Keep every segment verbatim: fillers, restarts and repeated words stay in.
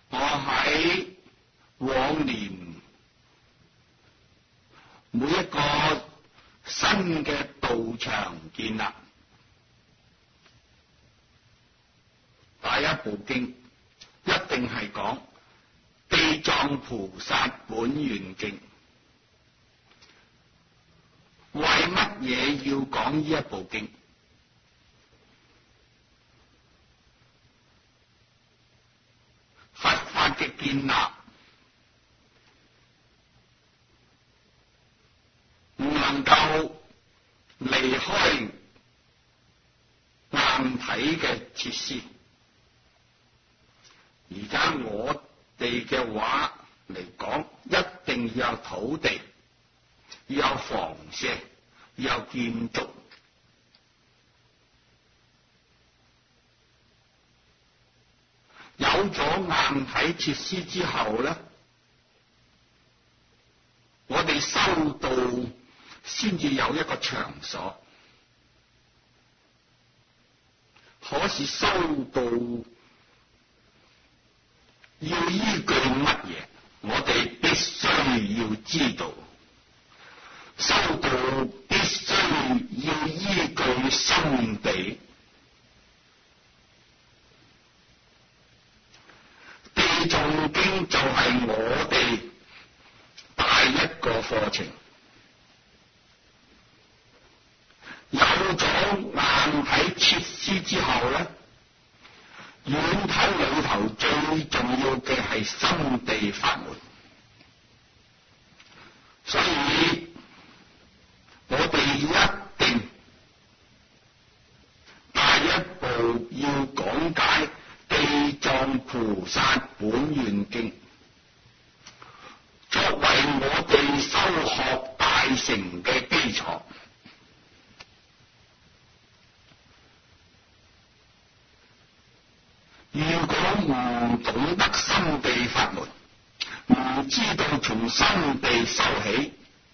我喺往年每一個新嘅道場建立，第一部經一定係講地藏菩薩本願經。為乜嘢要講呢一部經？佛法嘅建立唔能夠離開硬體嘅設施。而家我哋嘅話嚟講，一定要有土地，要有房舍，要有建築。有咗硬體設施之後咧，我哋修道先至有一個場所。可是修道要依據乜嘢？我哋必須要知道，修道必須要依據心地。地藏經就係我哋第一個課程。有咗硬體設施之後咧，軟體裏頭最重要嘅係心地法門。所以我哋一定第一步要講解地藏菩薩本願經，作為我哋修學大乘嘅基礎。如果唔懂得心地法門，唔知道從心地修起，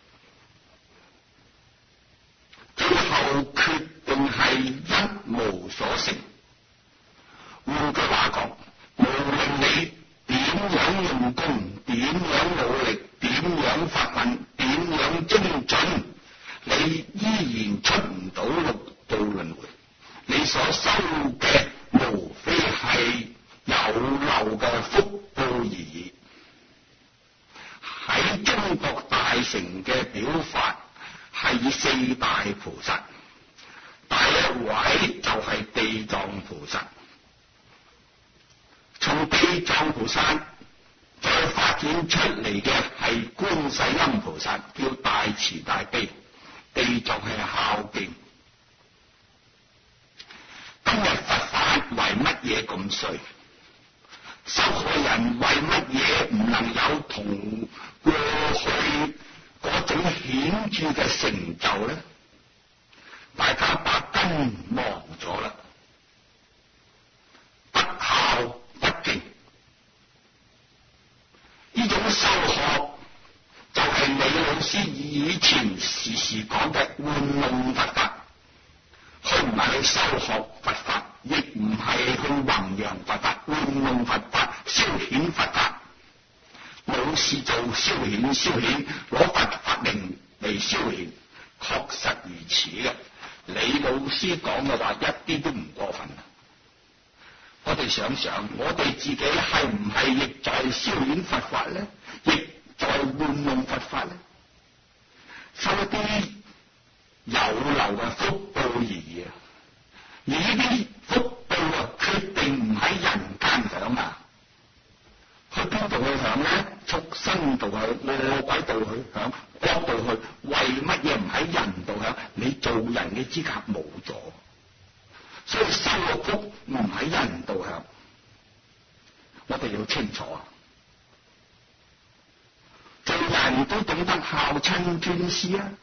最後決定係一無所成。換句話講，無論你點樣用功，點樣努力，點樣發奮，點樣精進，你依然出唔到六道輪迴。你所修嘅無非係有漏嘅福報而已。喺中國大乘嘅表法係以四大菩薩，第一位就係地藏菩薩。從地藏菩薩再發展出嚟嘅係觀世音菩薩，叫大慈大悲。地藏係孝敬。今日佛法為乜嘢咁衰？修學人為乜嘢唔能有同過去嗰種顯著嘅成就咧？大家把根忘咗啦，不孝不敬。呢種修學就係李老師以前時時講嘅玩弄佛法。佢唔係去修學佛法，亦唔係去弘揚佛法、玩弄佛法、消遣佛法。冇事做消遣消遣，攞佛法名嚟消遣，確實如此嘅。李老師講嘅話一啲都唔過分。我哋想想，我哋自己係唔係亦在消遣佛法咧？亦在玩弄佛法咧？收一啲有漏嘅福報而已啊！而呢啲福報啊，決定唔喺人間享啊！去邊度去享咧？畜生度去，餓鬼度去享，國度去。為乜嘢唔喺人度享？你做人嘅資格冇咗，所以修嘅福唔喺人度享。我哋要清楚啊！做人都懂得孝親尊師啊！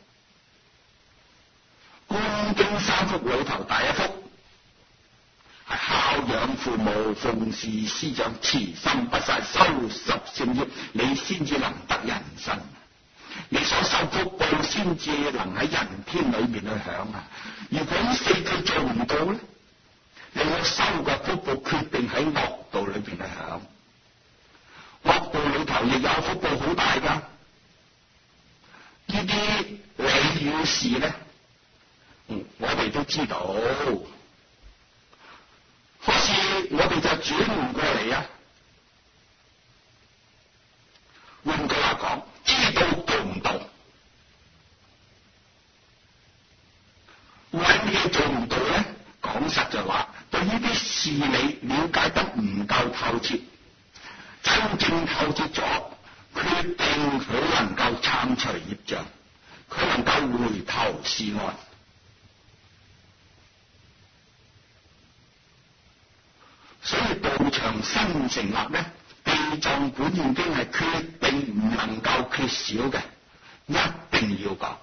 觀經三福裏頭第一福係孝養父母、奉事師長、慈心不殺、修十善業，你先至能得人身。你所受福報先至能喺人天裏面去享啊！如果呢四句做唔到咧，你所收嘅福報決定喺惡道裏邊去享。 事呢？嗯，我哋都知道，可是我哋就轉唔過嚟啊。換句話講，知道做唔到，揾嘢做唔到咧，講實在話，對呢啲事理了解得唔夠透徹，真正透徹咗，決定佢能夠參除業障，佢能夠回頭是岸。所以道場新成立咧，地藏本願經係決定唔能夠缺少嘅，一定要講。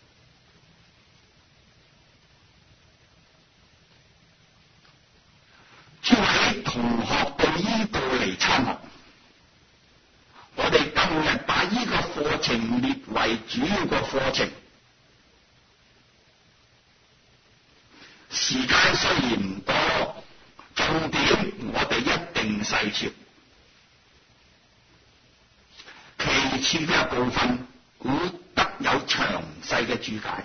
諸位同學到呢度嚟參學，我哋今日把呢個課程列為主要個課程，時間雖然唔多，重點我哋一定細節。其次嘅部分會得有詳細嘅注解。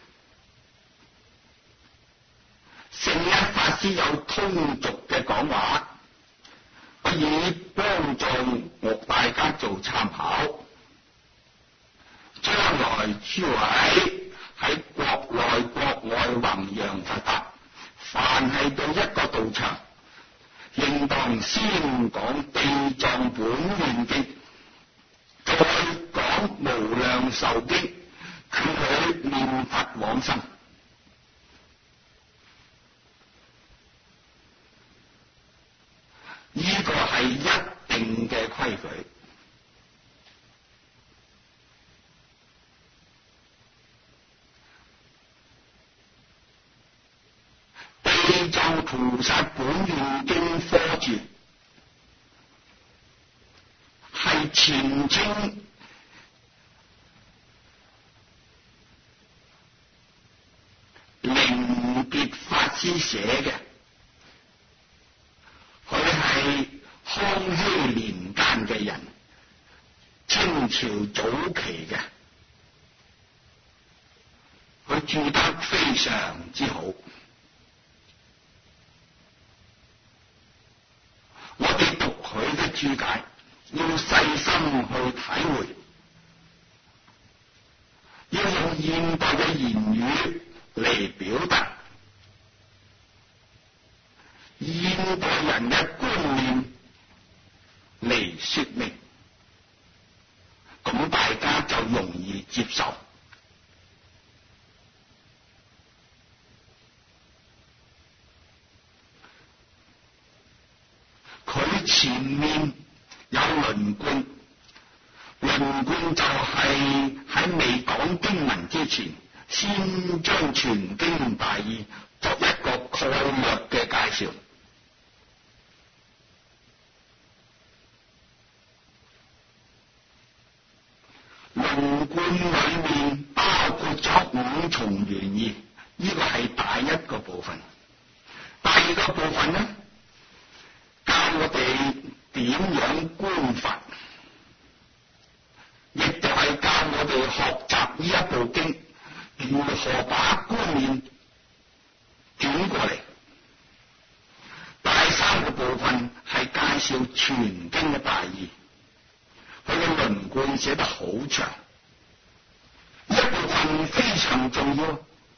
聖一法師有通俗嘅講話，以幫助我大家做參考。將來諸位喺國內國外弘揚佛法，凡係到一個道場，應當先講地藏本願經，再講無量壽經，勸佢念佛往生。呢個係一定嘅規矩。地藏菩薩本願經科注係前清靈別法師寫嘅。佢係康熙年間嘅人，清朝早期嘅，佢注得非常之好。我哋讀佢嘅注解，要細心去體會，要用現代嘅言語嚟表達現代人嘅觀念嚟說明，咁大家就容易接受。佢前面有輪貫，輪貫就係喺未講經文之前，先將全經大義作一個概略嘅介紹。輪貫裏面包括咗五重原義，呢個係第一個部分。第二個部分呢，教我哋點樣觀法，亦就係教我哋學習呢一部經，如何把觀念轉過嚟。第三個部分係介紹全經嘅大義。佢嘅輪貫寫得好長，呢一部分非常重要。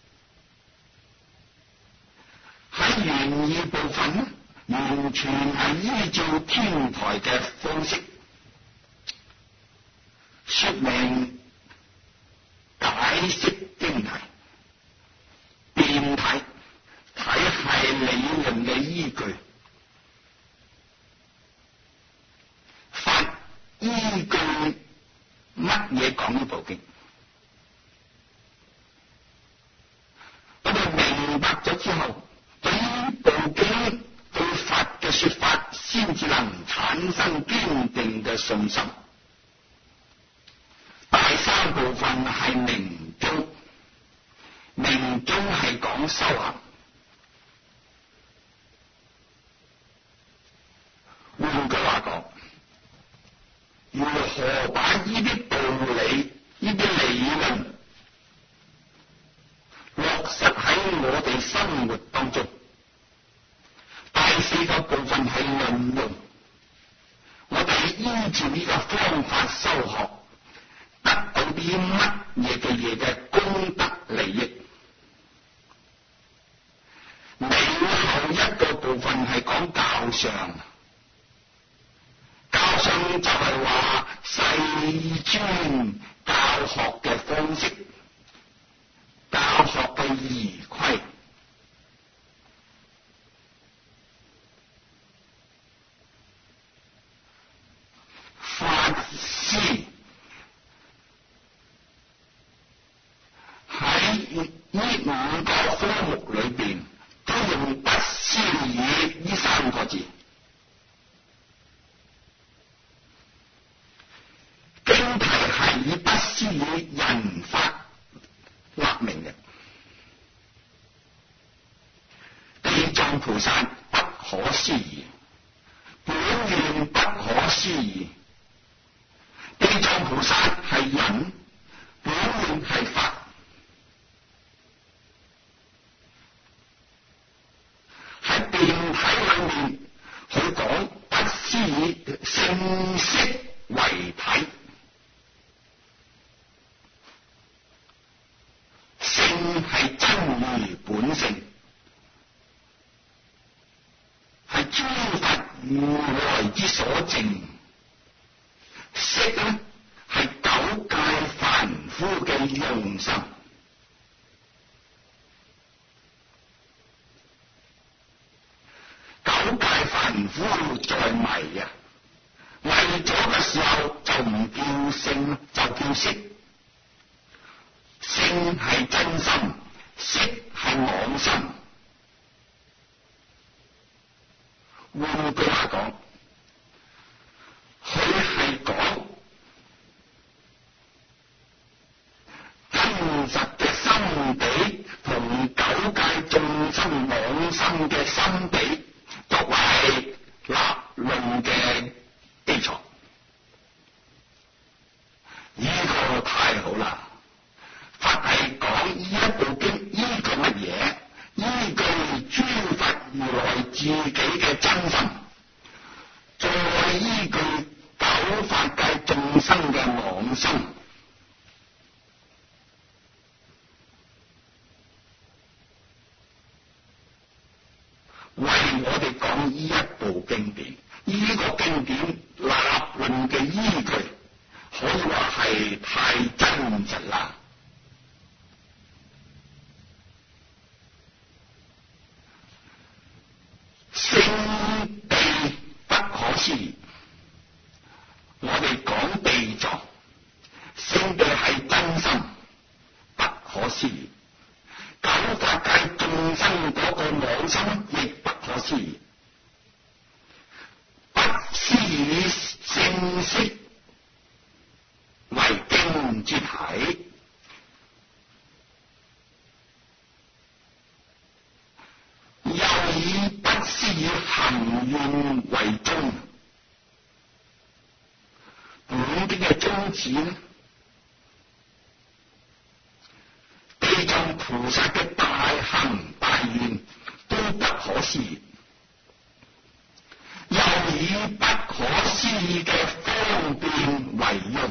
喺原義部分呢，完全係依照天台嘅方式說明解釋經題，辯題體系理論嘅依據。依據乜嘢講呢部經？我哋明白咗之後，對呢部經對法嘅說法，先至能產生堅定嘅信心。第三部分係明宗，明宗係講修行。換句話講，如何把呢啲道理、呢啲理論運用。我哋依照呢個方法修學，得到啲乜嘢嘅嘢嘅功德利益。尾後一個部分係講教相，教相就係話世尊教學嘅方式、教學嘅儀規。法師喺呢五個科目裏邊都用不思議呢三個字。經題係以不思議人法立名嘅。地藏菩薩不可思議，本願不可思議。地藏菩薩係人，本願係法。喺辯體裏面，佢講不思議性色為體，性係真如本性，係諸佛如來之所證。色呢係九界凡夫嘅用心，九界凡夫在迷啊，迷咗嘅時候就唔叫性，就叫色。性係真心，色係妄心。換句話講，佢係講真實嘅心比同九界眾生妄心嘅心比作為立論嘅基礎。呢個太好啦！佛係講呢一部經依據乜嘢？依據諸佛如來自己嘅真心，再依據九法界眾生嘅妄心，為我哋講呢一部經典。呢、這個經典立論嘅依據，可以話係太真實啦。聖地不可思議，我哋講地藏，聖地係真心，不可思議。九法界眾生嗰個妄心亦不可思議，不思議性色為經之體。又以不思議行願為宗，本經嘅宗旨呢，地藏菩薩嘅大行大願都不可思議，又以不可思議嘅方便為用。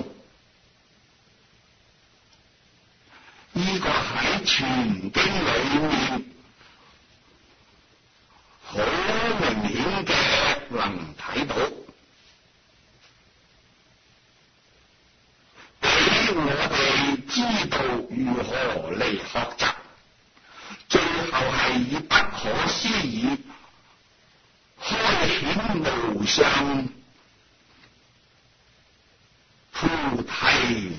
呢、這個喺全經裏面好明顯嘅能睇到，俾我哋知道如何嚟學習，最後係以不可思議開顯無上菩提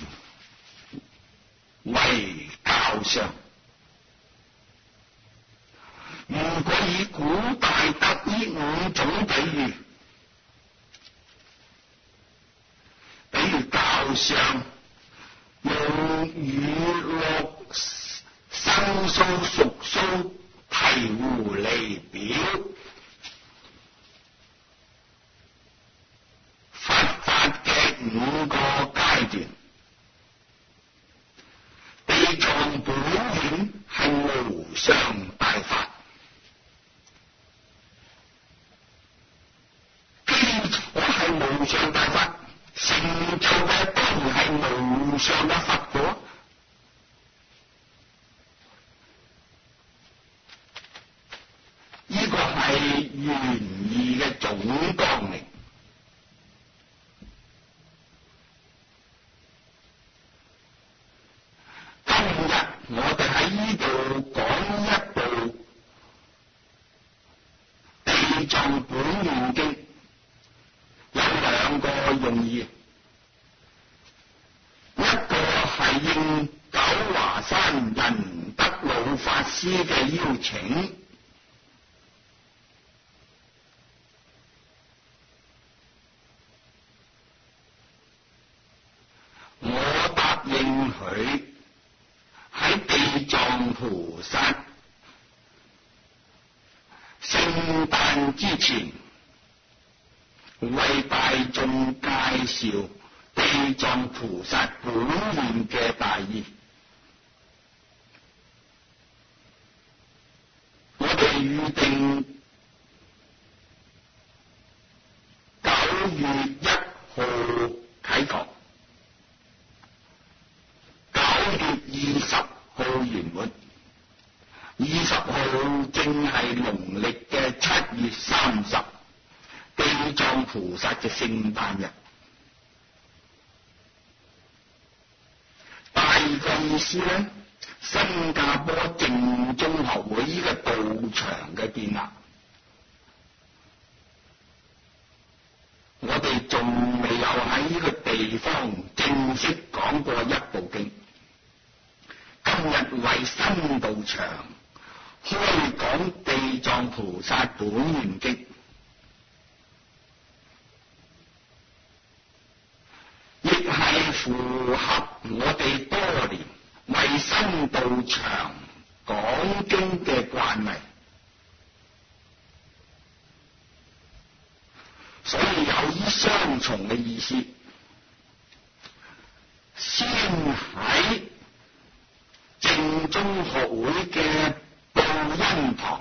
為教相。如果以古大德呢五種比喻，比如教相用雨露生蘇熟蘇醍醐嚟表佛法嘅五個階段，地藏本願係無上大法。 無上大法，成就嘅當然係無上嘅佛果。呢個係原意嘅總綱領。今日我哋喺呢度講一部地藏本願經，有兩個用意，一個係應九華山仁德老法師嘅邀請，我答應佢喺地藏菩薩聖誕之前，為大眾介紹地藏菩薩本願嘅大意。我哋預定九月一號啟講，九月二十號圓滿，二十號正係農曆嘅七月三十，地藏菩薩嘅聖誕日。第二個意思咧，新加坡正宗學會呢個道場嘅建立，我哋仲未有喺呢個地方正式講過一部經。今日為新道場開講地藏菩薩本願經，亦係符合我哋多年為新道場講經嘅慣例，所以有依雙重嘅意思。先喺正宗學會嘅報恩堂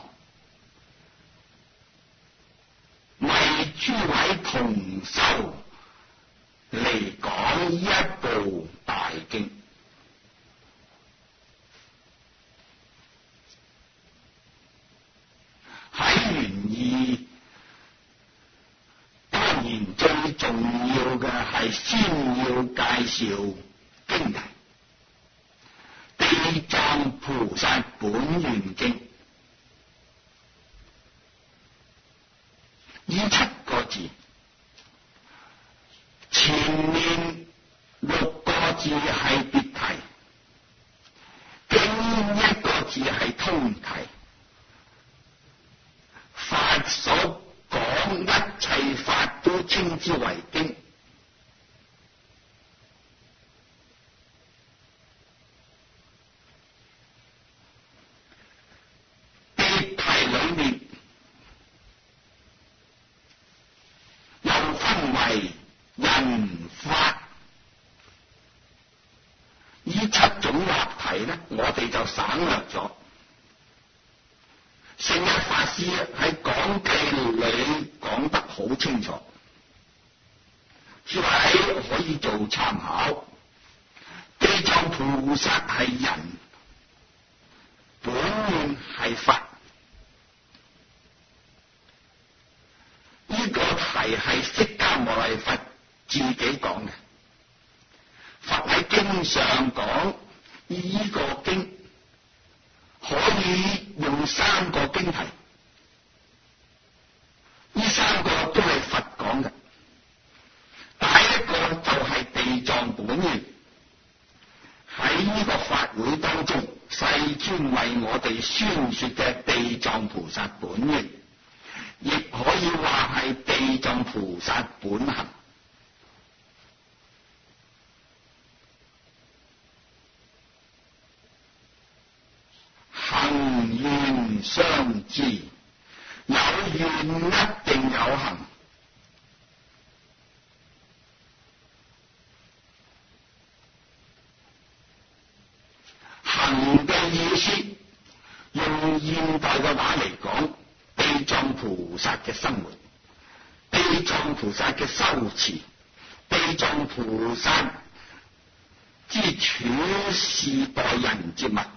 為諸位同修嚟講一部大經，喺原意當然最重要嘅係先要介紹經題地藏菩薩本願經，呢七個字前面六個字係別題，經一個字係通題，法所講一切法都稱之為經。別題裏面又分為人法，呢七種立題咧，我哋就省略咗。聖一法師喺講記裏講得好清楚，諸位可以做參考。地藏菩薩係人，本願係佛。呢個題係釋迦牟尼佛自己講嘅。佛喺經上講，呢個經可以用三個經題，呢三個都係佛講嘅。第一個就係地藏本願，喺呢個法會當中，世尊為我哋宣說嘅地藏菩薩本願，亦可以話係地藏菩薩本行。行願相知，有願一定有行。行嘅意思，用現代嘅話嚟講，地藏菩薩嘅生活。地藏菩薩嘅修持，地藏菩薩之處事待人接物，呢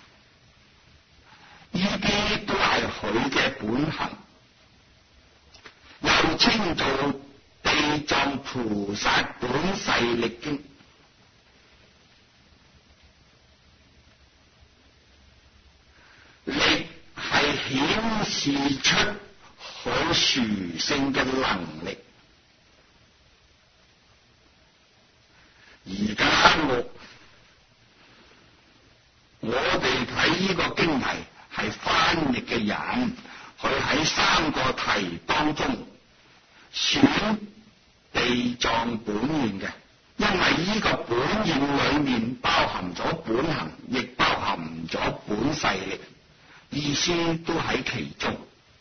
啲都係佢嘅本行，又稱做地藏菩薩本誓力經。力係顯示出好殊勝嘅能力。而家我我哋睇呢個經題係翻譯嘅人，佢喺三個題當中選地藏本願嘅，因為呢個本願裏面包含咗本行，亦包含咗本誓力，意思都喺其中。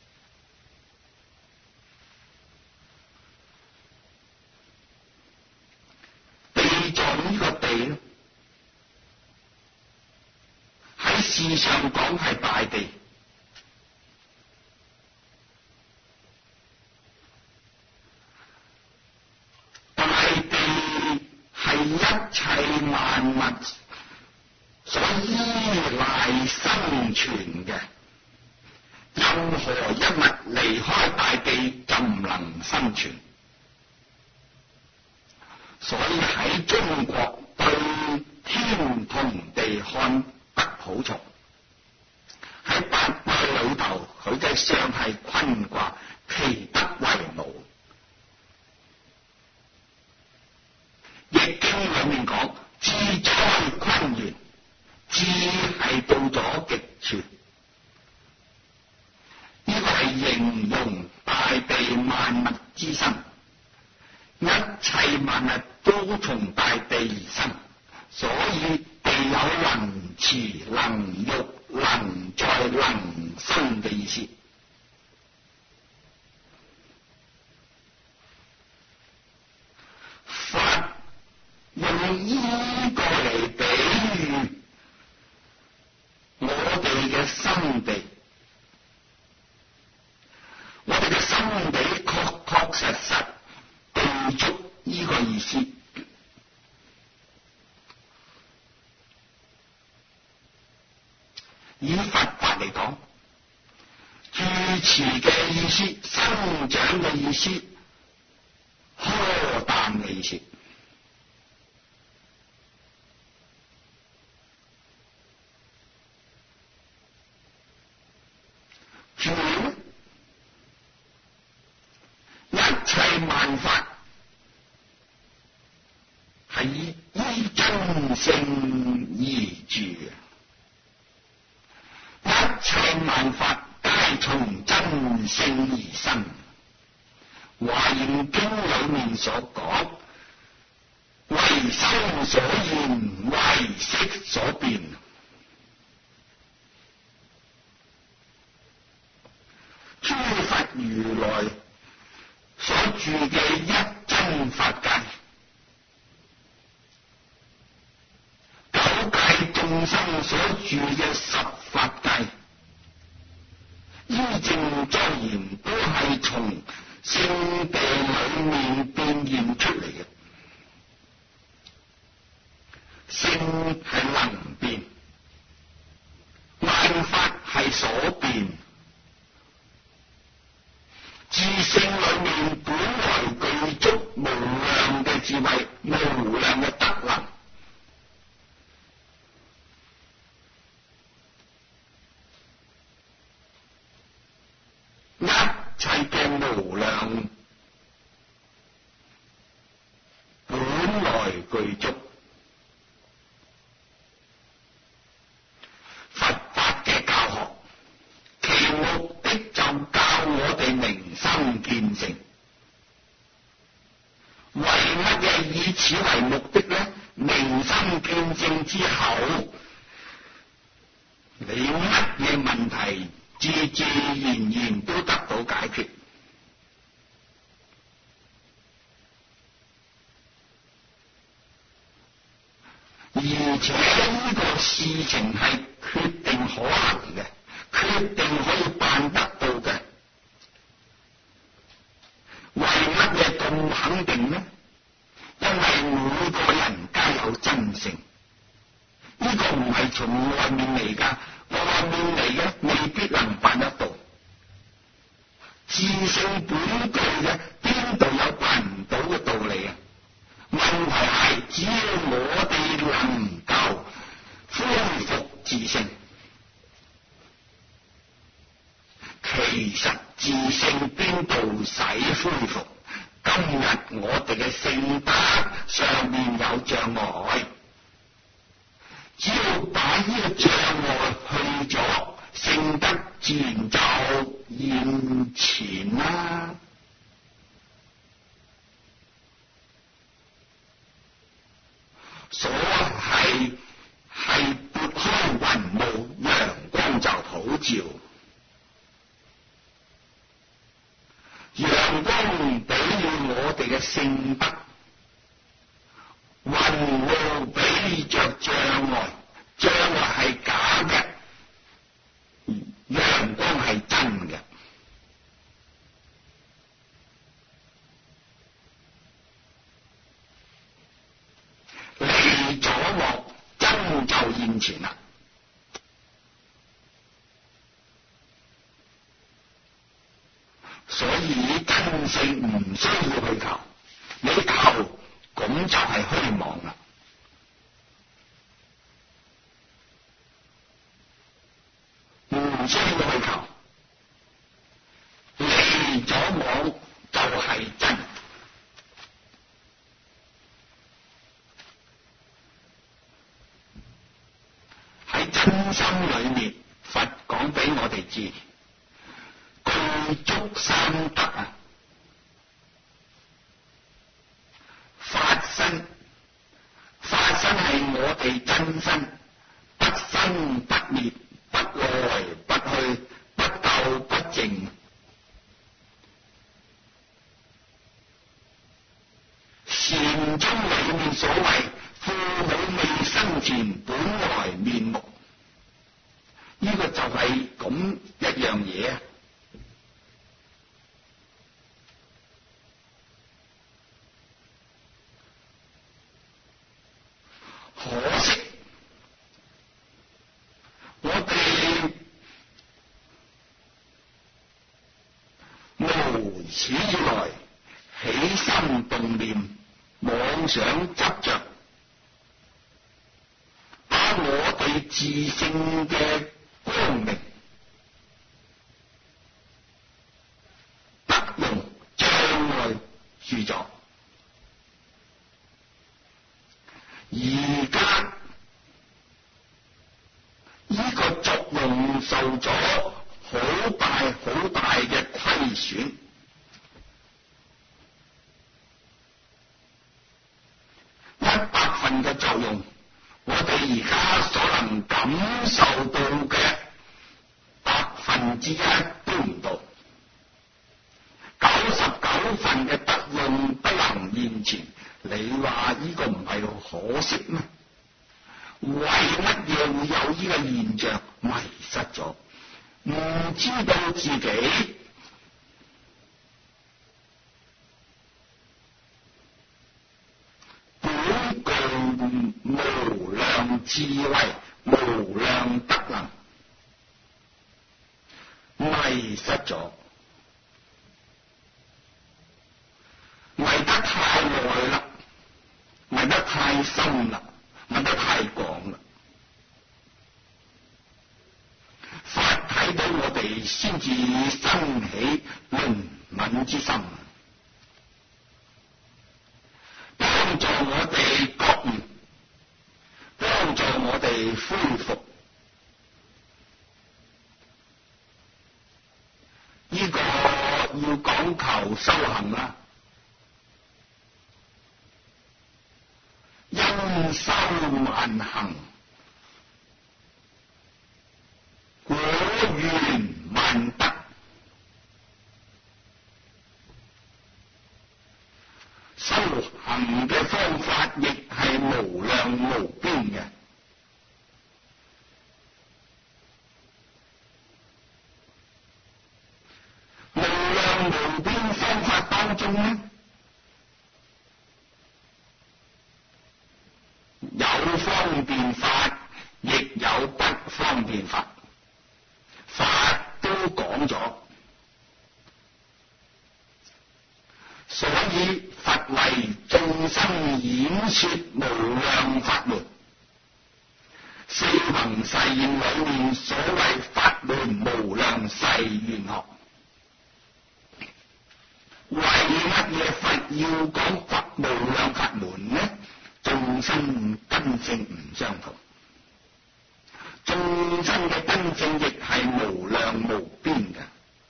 地藏呢個地咧，喺事上講係大地，大地係一切萬物所依賴生存嘅，任何一物離開大地就唔能生存。所以喺中國對天同地看不普從，喺八卦裏頭佢嘅相係坤卦，其德為奴。易經裏面講志在坤元，志係到咗極處，呢個係形容大地萬物之生，一切萬物都從大地而生，所以地有能持、能育、能在、能生嘅意思。佛用呢個嚟比喻我哋嘅心地，我哋嘅心地確確實實具足呢個意思。以佛法嚟講，住持嘅意思、生長嘅意思、荷擔嘅意思。住一切萬法係依真性而住嘅。一切萬法皆從真性而生。華嚴經裏面所講，為心所現，為色所變。諸佛如來所住嘅一真法界，九界眾生所住嘅十法界，依正莊嚴都係從聖地裏面變現出嚟嘅。聖係能變，萬法係所變。自性裏面本來具足無量嘅智慧，無量嘅德能。一切嘅無量本來具足。佛法嘅教學，其目的就教我哋明心見性。為乜嘢以此為目的呢？明心見性之後，你乜嘢問題自自然然都得到解決。而且呢個事情係決定可行嘅，決定可以辦得到嘅。為乜肯定呢？因為每個人皆有真性，呢、這個唔係從外面嚟㗎，外面嚟嘅未必能辦得到。自性本具嘅邊度有辦唔到嘅道理啊？問題係只要我哋能夠恢復自性，其實自性邊度使恢復？今日我哋嘅性德上面有障礙，只要把呢個障礙去咗，性德自然就現前啦。所係係撥開雲霧，陽光就普照。陽光比喻我哋嘅性德，雲霧比喻着障礙，障礙係假嘅，陽光係真嘅。離咗幕，真就現前啦。所以真性唔需要去求，你求咁就係虛妄啦。唔需要去求，離咗幕就係真。喺真心裏面，佛講俾我哋知。具足三德啊！法身，法身係我哋真身，不生不滅，不來不去，不垢不淨。禪宗裏面所謂父母未生前本來面目，呢、這個就係咁一樣嘢啊！可惜我哋無始以來起心動念，妄想執着，把我哋自性嘅光明德用障礙住咗。而家呢個作用受咗好大好大嘅虧損，一百分嘅作用，我哋而家所能感受到嘅百分之一都唔到，九十九分嘅德用不能現前。你話呢個唔係可惜咩？為乜嘢會有呢個現象？迷失咗，唔知道自己本具無量智慧、無量德能，迷失咗，迷得太耐啦。問得太深啦，問得太廣啦，法睇到我哋先至生起憐憫之心，幫助我哋覺悟，幫助我哋恢復。呢個要講求修行啦。因修萬行，果願萬德。修行嘅方法亦係無量無邊嘅。無量無邊方法當中呢， 件法，法都講咗，所以佛為眾生演說無量法門。四弘誓願裏面所謂法門無量誓願學，為乜嘢佛要講佛無量法門呢？眾生根性唔相同，眾生嘅根性亦係無量無邊嘅，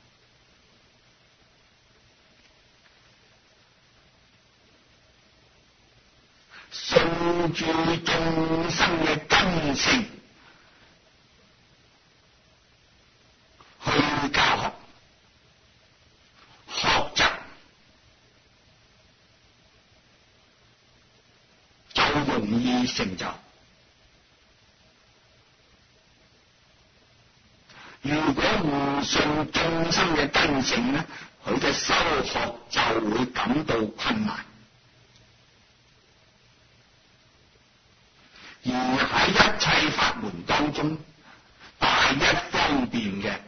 順住眾生嘅根性去教學學習，就容易成就。如果唔順眾生嘅根性呢，佢嘅修學就會感到困難。而喺一切法門當中，大一方便嘅、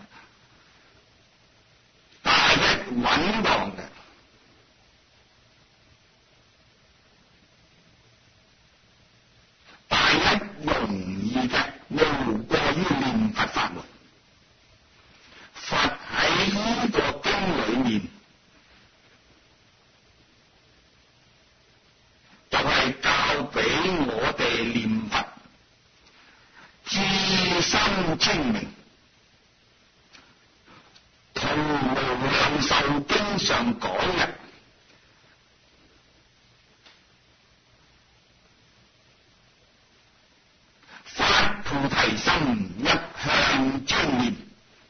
大一穩當嘅、大一容易嘅，無過於念佛法門。佛喺呢個經裏面，就係教俾我哋念佛，至心清明，同無量壽經上講嘅發菩提心，一向專念，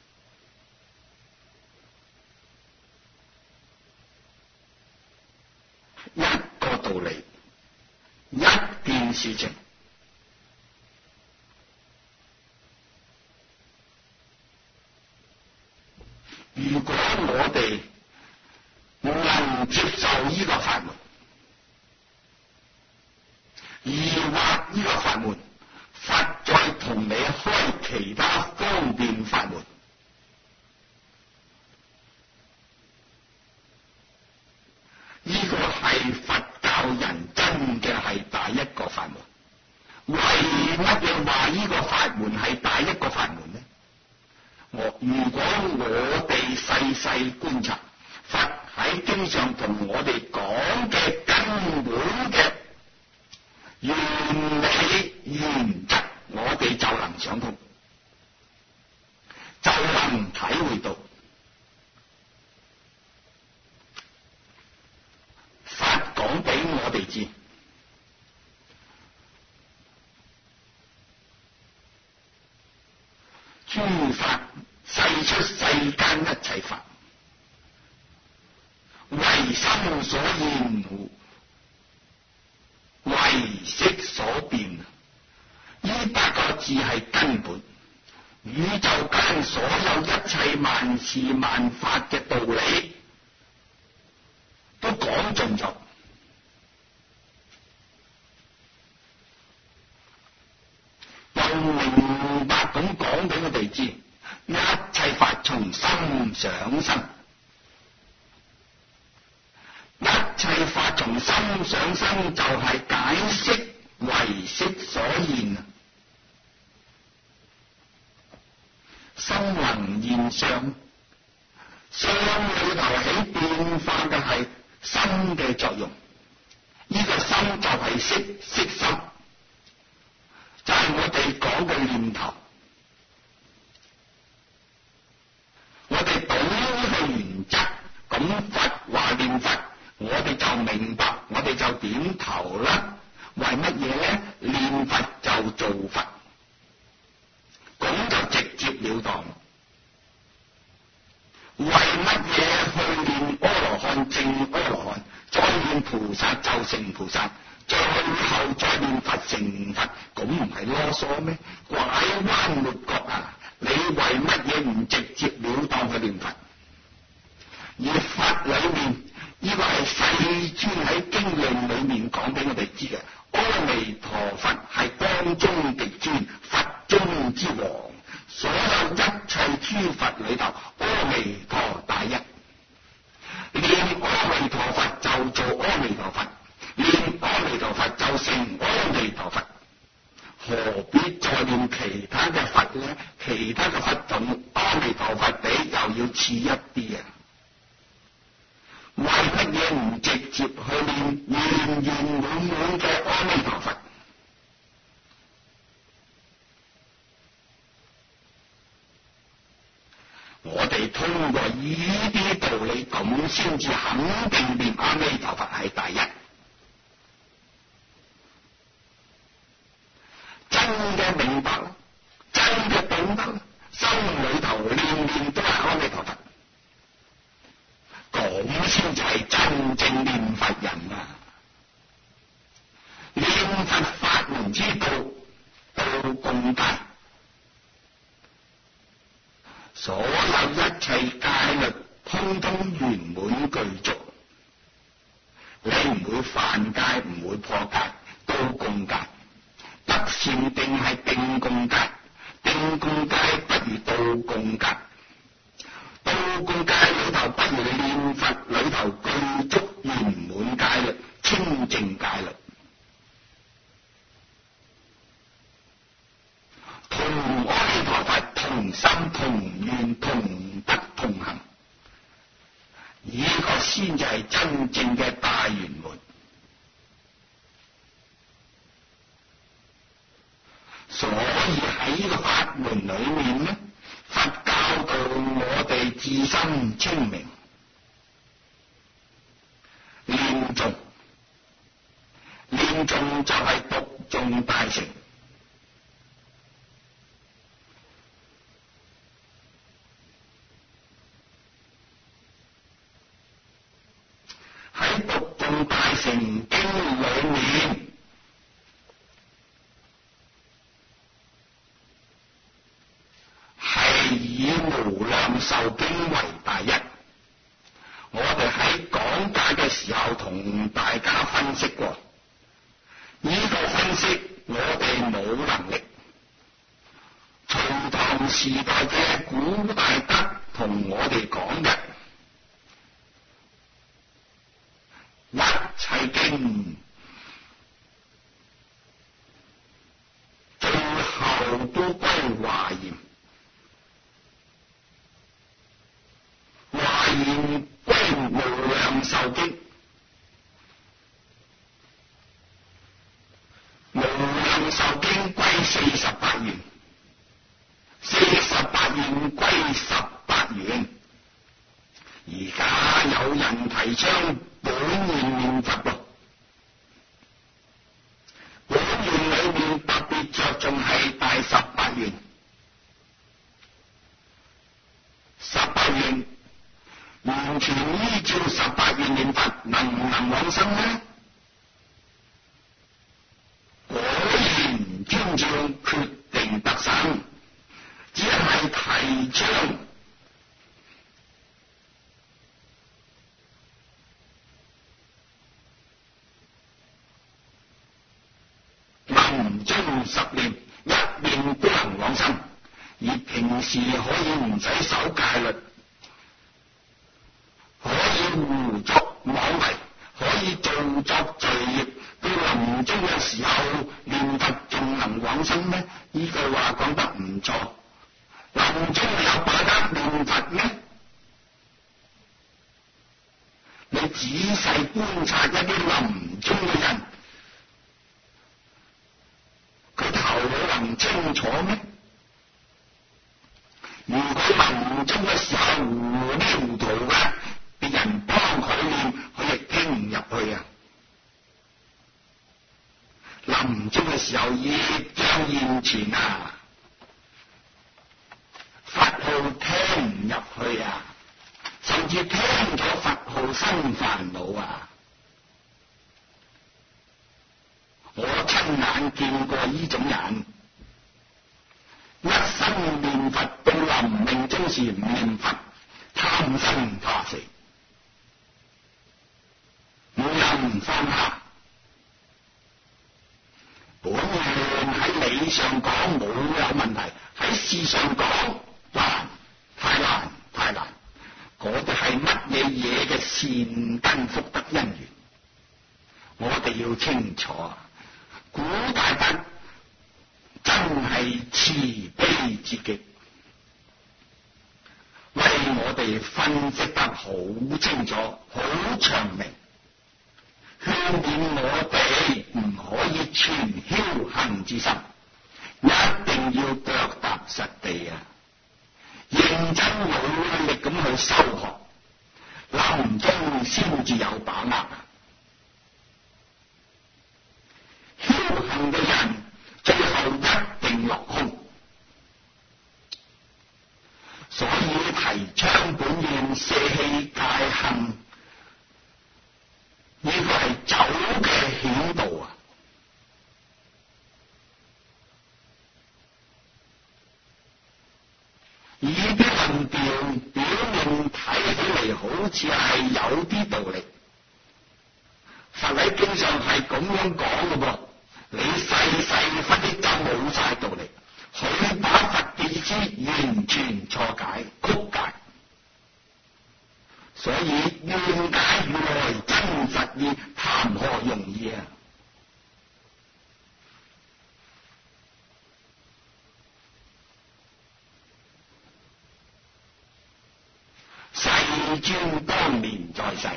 一個道理，一件事情。如果我哋能接受呢個法門，而或呢個法門，佛再同你開其他方便法門，呢個係佛教人真嘅係第一個法門。為乜嘢話呢個法門係第一個法門呢？我如果我哋細細觀察，佛喺經上同我哋講嘅根本嘅原理原則，我哋就能想通，就能體會到。佛講俾我哋知，諸法世出世間一切法，唯心所現故，唯識所變。呢八個字係根本，宇宙間所有一切萬事萬法嘅道理都講盡咗。又明白咁講俾我哋知，一切法從心想生，一切法從心想生就係解釋唯識所現啊！心能現相，相裏頭起變化嘅係心嘅作用，呢、這個心就係識，識心就係我哋講嘅念頭。我哋懂呢個原則，咁佛話念佛，我哋就明白，我哋就點頭啦。為乜嘢咧？念佛就做佛，咁就直接了當。為乜嘢去念阿羅漢證阿羅漢，再念菩薩就成菩薩，最後再念佛成佛？咁唔係囉嗦咩？拐彎抹角啊！你為乜嘢唔直接了當去念佛？而佛裏面呢、這個係世尊喺經論裏面講俾我哋知嘅，阿彌陀佛係當中極尊，佛中之王， 做阿彌陀佛，念阿彌陀佛就成阿彌陀佛，何必再念其他嘅佛呢？其他嘅佛同阿彌陀佛比，又要次一啲啊！為乜嘢唔直接去念圓圓滿滿嘅阿彌陀佛？我哋通過呢啲道理，咁先至肯定念阿彌陀佛係第一。真嘅明白啦，真嘅懂得啦，心裏頭念念都係阿彌陀佛，咁先至係真正念佛人啊！念佛法門之道，道共戒，所有一切戒律通通圓滿具足，你唔會犯戒，唔會破戒，道共戒。得禪定係定共戒，定共戒不如道共戒，道共戒裏頭不如念佛裏頭具足圓滿戒律、清淨戒律，同阿彌陀佛同心同願同德同行，呢個先至係真正嘅大圓滿。所以喺呢個法門裏面呢，佛教導我哋自心清明，念誦，念誦就係讀誦大乘。喺讀誦大乘經裏面，以無量壽經為第一，我哋喺講解嘅時候同大家分析過，呢個分析我哋冇能力。隋唐時代嘅古大德同我哋講嘅一切經，最後都歸華嚴。華嚴歸無量壽經，無量壽經歸四十八願，四十八願歸十八願。而家有人提倡本願念佛喎，本願裏面特別着重係第十八願，十八願完全依照十八願念佛，能唔能往生呢？果然遵照決定得生，只係提倡臨終十念一念都能往生，而平時可以唔使守戒律，可以胡作妄為，可以做作罪業，到臨終嘅時候念佛仲能往生咩？呢句話講得唔錯。臨終有把握念佛咩？你仔細觀察一啲臨終嘅人，佢頭腦能清楚咩？如果臨終嘅時候糊裏糊塗嘅，別人幫佢念，佢亦聽唔入去啊！臨終嘅時候亦將現前啊，佛號聽唔入去啊，甚至聽咗佛號生煩惱啊！我親眼見過呢種人，一生念佛到臨命終時唔念佛，貪生怕死，冇人唔放下。本願喺理上講冇有問題，喺事上講難，太難太難。嗰啲係乜嘢嘢嘅善根福德因緣？ 要清楚，古大德真係慈悲至極，為我哋分析得好清楚、好詳明，勸勉我哋唔可以存僥倖之心，一定要腳踏實地啊！認真努力咁去修學，臨終先至有把握。僥倖嘅人最後一定落空，所以提倡本願捨棄戒行，呢個係走嘅險道啊！以啲論調表面睇起嚟好似係有啲道理，佛喺經上係咁樣講嘅噃，你細細分析就冇晒道理，佢把佛嘅意思完全錯解曲解，所以願解如來真實義，談何容易啊！世尊當年在世，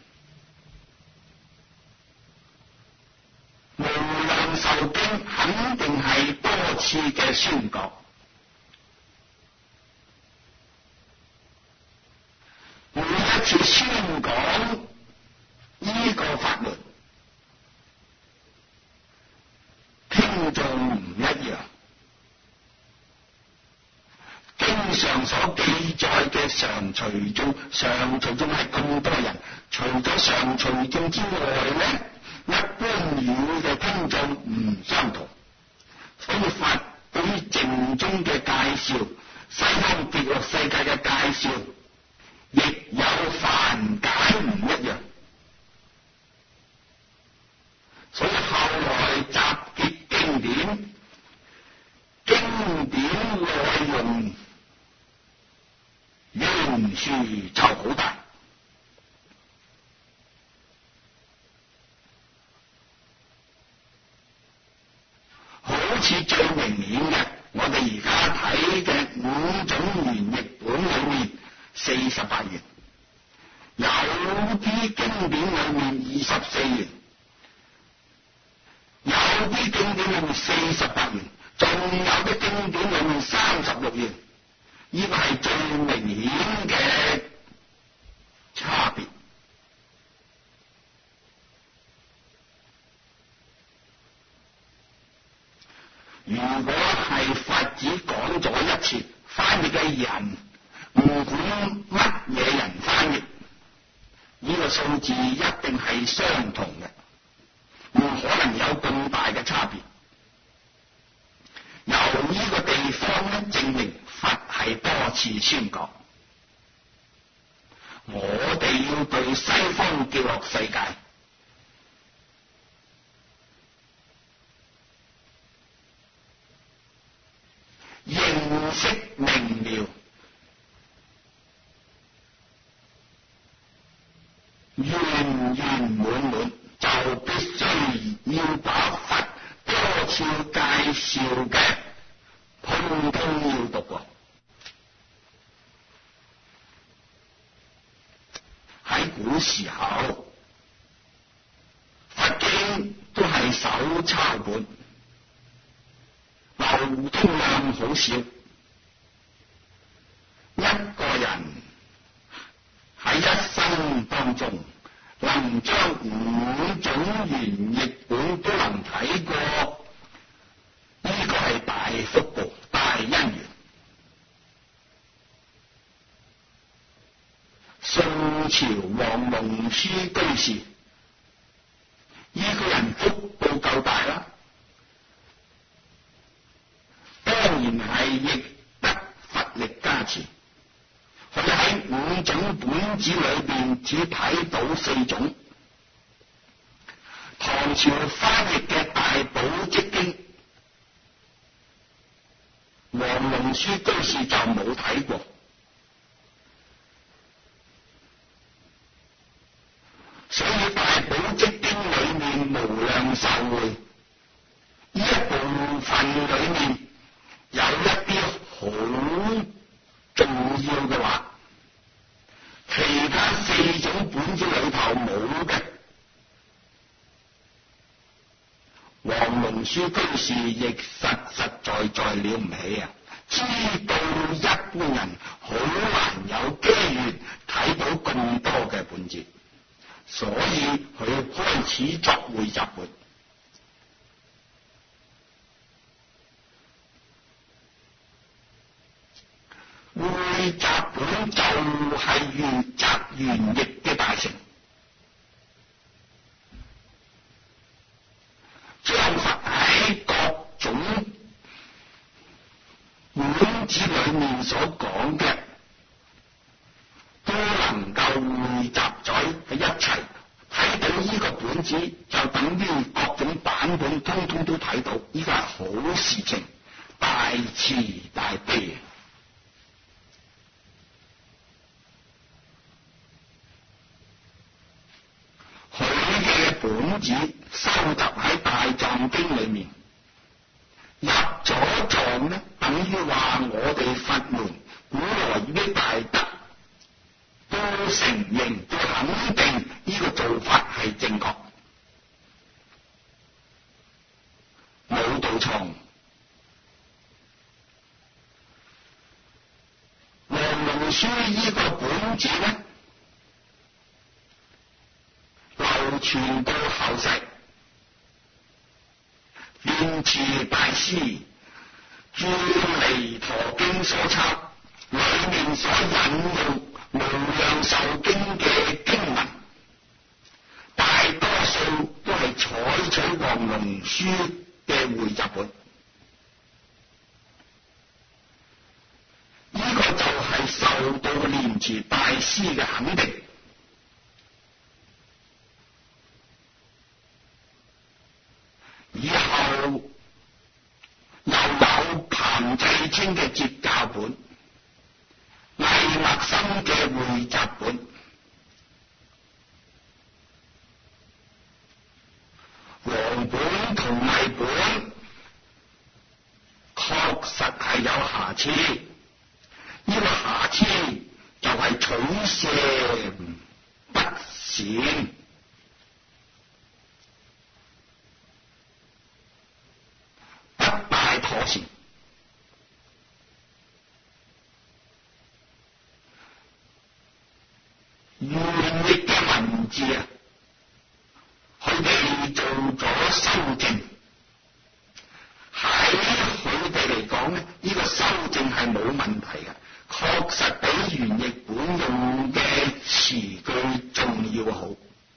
無量壽經肯定係多次嘅宣講，每一次宣講呢個法門，聽眾唔一樣。經上所記載嘅常隨眾，常隨眾係咁多人，除咗常隨眾之外咧，一般語嘅聽眾唔相同，所以佛對於淨宗嘅介紹、西方極樂世界嘅介紹，亦有繁解唔一樣，所以後來集結經典，經典內容懸殊就好大，好似最明顯嘅，我哋而家睇嘅五種原譯本裏面四十八元，有啲經典裏面二十四元，有啲經典裏面四十八元，仲有啲經典裏面三十六元。呢個係最明顯嘅差別。如果係佛子講咗一次，翻譯嘅人唔管乜嘢人翻譯，呢個數字一定係相同嘅，唔可能有咁大嘅差別。由呢個地方咧，證明佛係多次宣講，我哋要對西方極樂世界認識明了，圓圓滿滿，就必須要把佛多次介紹嘅通通要讀過。喺古時候，佛經都係手抄本，流通量好少，一個人喺一生當中能將五種原譯本都能睇過，呢個係大福報、大因緣。宋朝黃龍書居士，呢個人福報夠大啦，當然係亦得佛力加持。佢喺五種本子裏邊只睇到四種。唐朝翻譯嘅《大寶積經》，黃龍書居士就冇睇過。所以《大寶積經》裏面無量壽會呢一部分裏面有一啲好重要嘅話，其他四種本子裏頭冇嘅。黃龍書居士亦實實在在了唔起啊！知道一般人好難有機緣睇到咁多嘅本子，所以佢開始作匯集本。匯集本就係匯集原譯嘅大成，將佛喺各種本子裏面所講嘅，都能夠匯集在喺一齊，睇到呢個本子就等於各種版本通通都睇到，呢個係好事情，大慈大悲。佢嘅本子收集喺大藏經裏面，入咗藏呢，等於話我哋佛門古來啲大德都承認都肯定呢個做法係正確，冇道錯。黃龍書呢個本子呢，流傳到後世，蓮池大師著《彌陀經》所輯裏面所引用無量壽經嘅經文，大多數都係採取黃龍書嘅匯集本。呢、這個就係受到蓮池大師嘅肯定。以後又有彭濟清嘅節教本、魏默生嘅匯集本，黃本同魏本確實係有瑕疵，呢、這個瑕疵就係取捨不善。原譯嘅文字啊，佢哋做咗修正，喺佢哋嚟講咧，呢、這個修正係冇問題嘅，確實比原譯本用嘅詞句仲要好。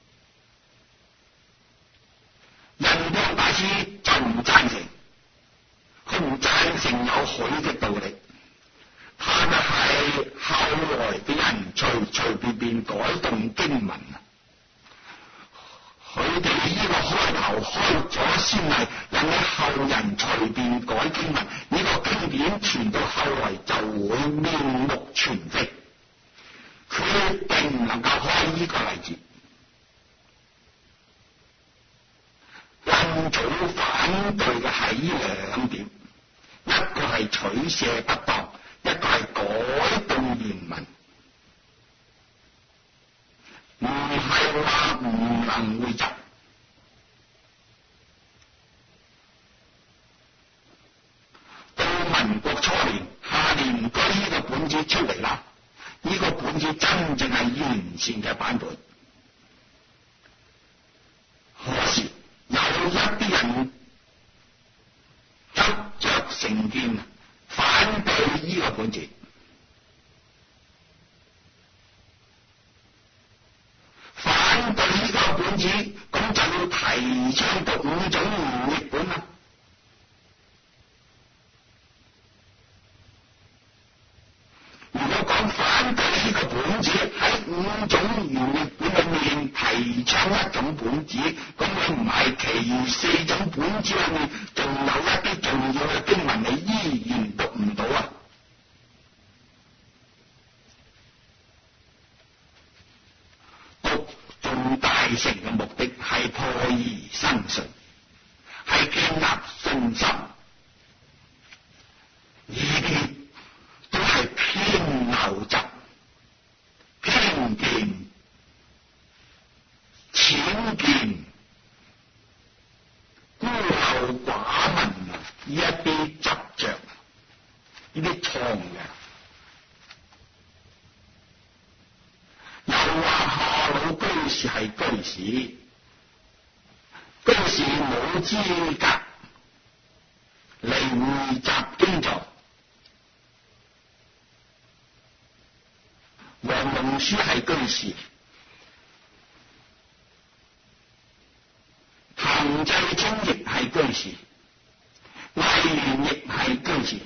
印光大師就唔贊成，佢唔贊成有佢嘅道理。但係後來嘅人隨隨便便改動經文啊，佢哋呢個開頭開咗先例，引起後人隨便改經文，呢、這個經典傳到後來就會面目全非，決定唔能夠開呢個例子。印祖反對嘅係呢兩點，一個係取捨不當，一個係改動原文，唔係話唔能匯集。到民國初年，下年居呢個本子出嚟啦，呢、這個本子真正係完善嘅版本。可是有一啲人執着成見，反對呢個本子，反對呢個本子，咁就要提倡到五種原譯本啦。如果講反對呢個本子，喺五種原譯本裏面提倡一種本子，咁你唔係其餘四種本子裏面仲有一啲重要嘅經文，你依然讀唔到啊？讀誦大乘嘅目的係係破疑生信，係建立信心，呢啲都係偏陋習、偏見、淺見、孤陋寡聞呢一啲執着，呢啲錯誤嘅。又話下魯居士係居士，居士冇資格嚟匯集經座。黃龍書係居士，譚濟清亦係居士，魏源亦係居士。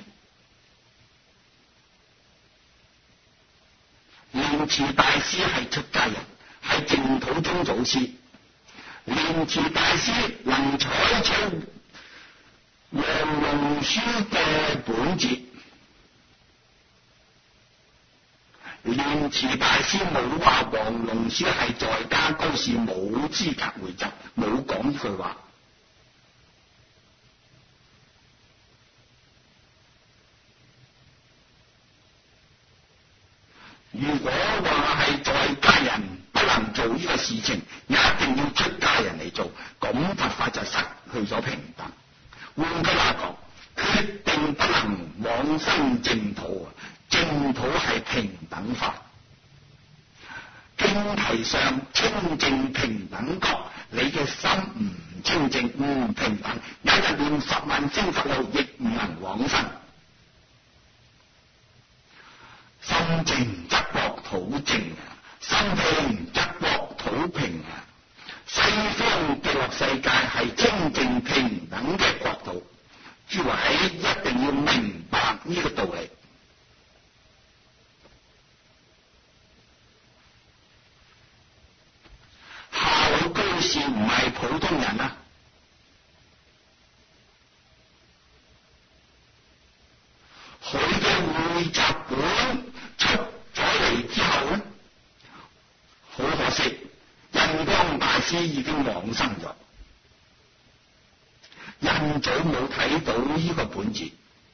蓮池大師係出家人，係淨土宗祖師。蓮池大師能採取黃龍書嘅本節，蓮池大師冇話黃龍書係在家居士冇資格匯集，冇講呢句話。如果話係在家人不能做呢個事情，一定要出家人嚟做，咁佛法就失去咗平等。換句話講，決定不能往生淨土啊！淨土係平等法，經題上清淨平等覺，你嘅心唔清淨唔平等，一日念十萬聲佛號亦唔能往生。心淨則國土淨啊，心平則國土平啊。西方極樂世界係清淨平等嘅國土，諸位一定要明白呢個道理。下魯居士唔係普通人啊，佢嘅匯集本出咗嚟之後咧，好可惜，印光大師已經往生咗，印祖冇睇到呢個本節。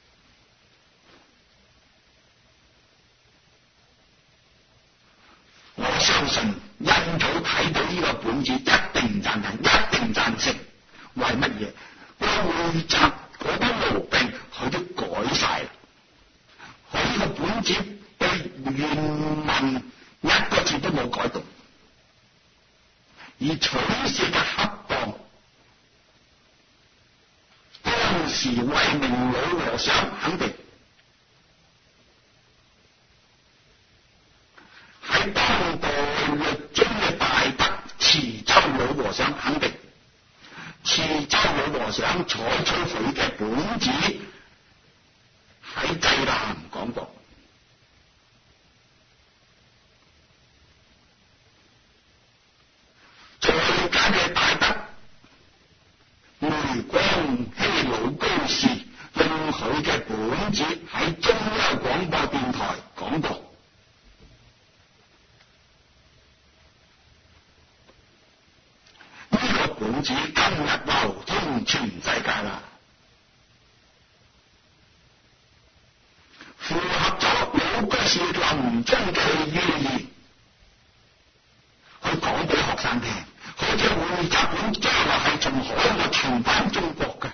我相信印祖睇到呢個本節一定贊成，一定贊成。為乜嘢？個匯集嗰啲毛病佢都改晒啦，佢呢個本節對原文一個字都冇改動，而取捨嘅恰當。當時慧明老和尚肯定，喺當代律宗嘅大德慈州老和尚肯定，慈州老和尚採取佢嘅本旨喺濟南講過。在家嘅大德梅光希老居士用佢嘅本旨喺中央廣播電台講過。呢個本旨今日流通全世界啦，符合咗老居士臨終嘅預言，佢講俾學生聽。佢嘅匯集本將來係從海外傳返中國嘅，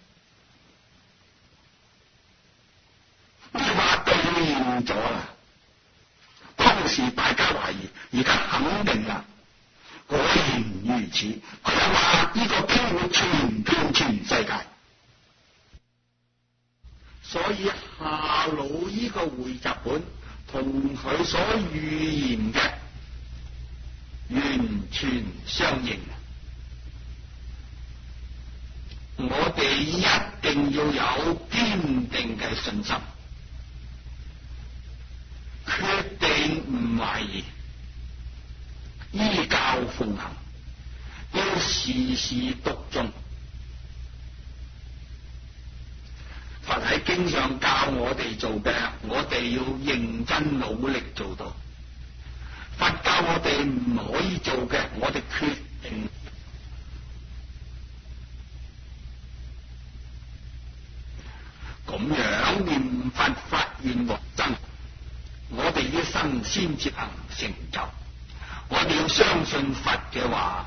呢話兌現咗啦。當時大家懷疑，而家肯定啦，果然如此。佢又話呢個經會傳遍全世界，所以下魯呢個匯集本同佢所預言嘅完全相應。我哋一定要有堅定嘅信心，決定唔懷疑，依教奉行，要時時讀誦。佛喺經上教我哋做嘅，我哋要認真努力做到。佛教我哋唔可以做嘅，我哋決定生先至能成就。我哋要相信佛嘅話，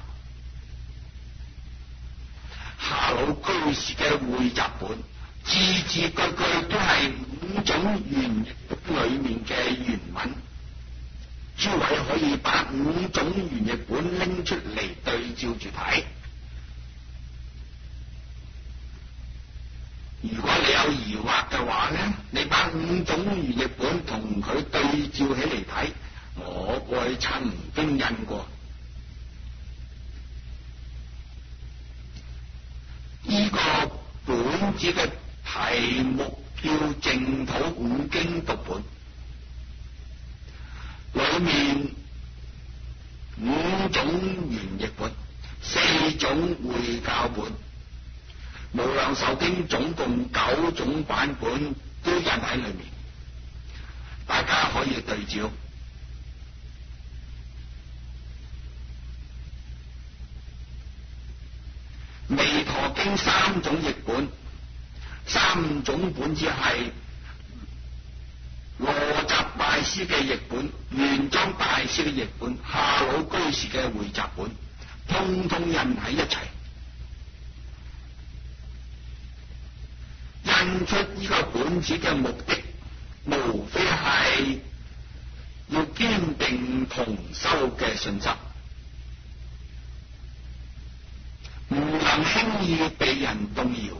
夏魯居士嘅匯集本，字字句句都係五種原譯本裏面嘅原文。諸位可以把五種原譯本拎出嚟對照住睇。如果你有疑惑嘅話呢，你把五種原譯本同佢對照起嚟睇，我過去曾經印過。呢個本子嘅題目叫《淨土五經讀本》，裏面五種原譯本，四種會教本。無量壽經總共九種版本都印喺裏面，大家可以對照。彌陀經三種譯本，三種本子係羅什大師嘅譯本、玄奘大師嘅譯本、夏魯居士嘅匯集本，通通印喺一齊。印出呢個本子嘅目的，無非係要堅定同修嘅信心，唔能輕易被人動搖。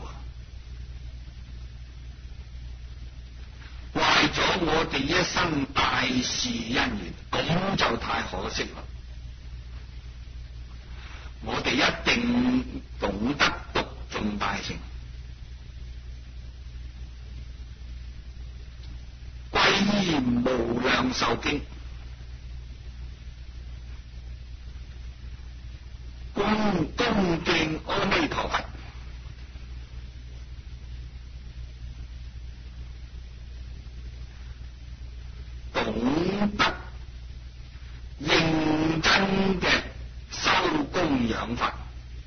壞咗我哋一生大事因緣，咁就太可惜啦。我哋一定懂得讀誦大乘，歸依無量壽經，恭恭敬阿彌陀佛，懂得認真嘅修供養法。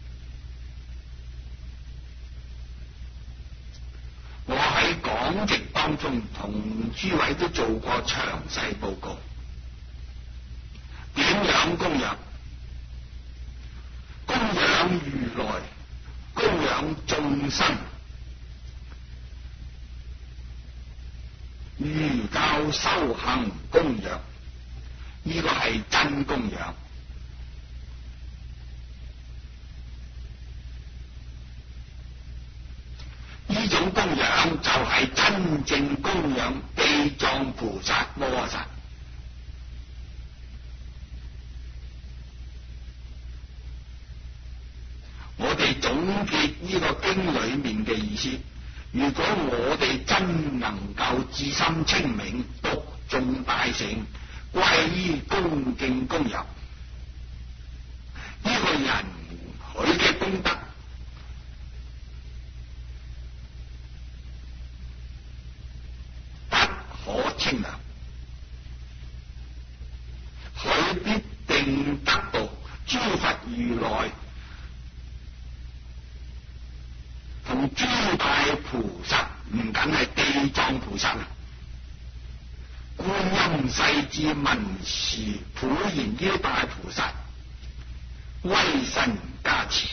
我喺講籍當中同諸位都做過詳細報告，點樣供養？供養如來，供養眾生，如教修行供養，呢個係真供養。呢種供養就係真正供養地藏菩薩摩訶薩。我哋總結呢個經裏面嘅意思，如果我哋真能夠至心清明，讀誦大乘，歸依恭敬供養，呢、這個人佢嘅功德不可稱量，佢必定得到諸佛如來同諸大菩薩，唔僅係地藏菩薩啊，觀音世至文殊普賢呢大菩薩威神加持，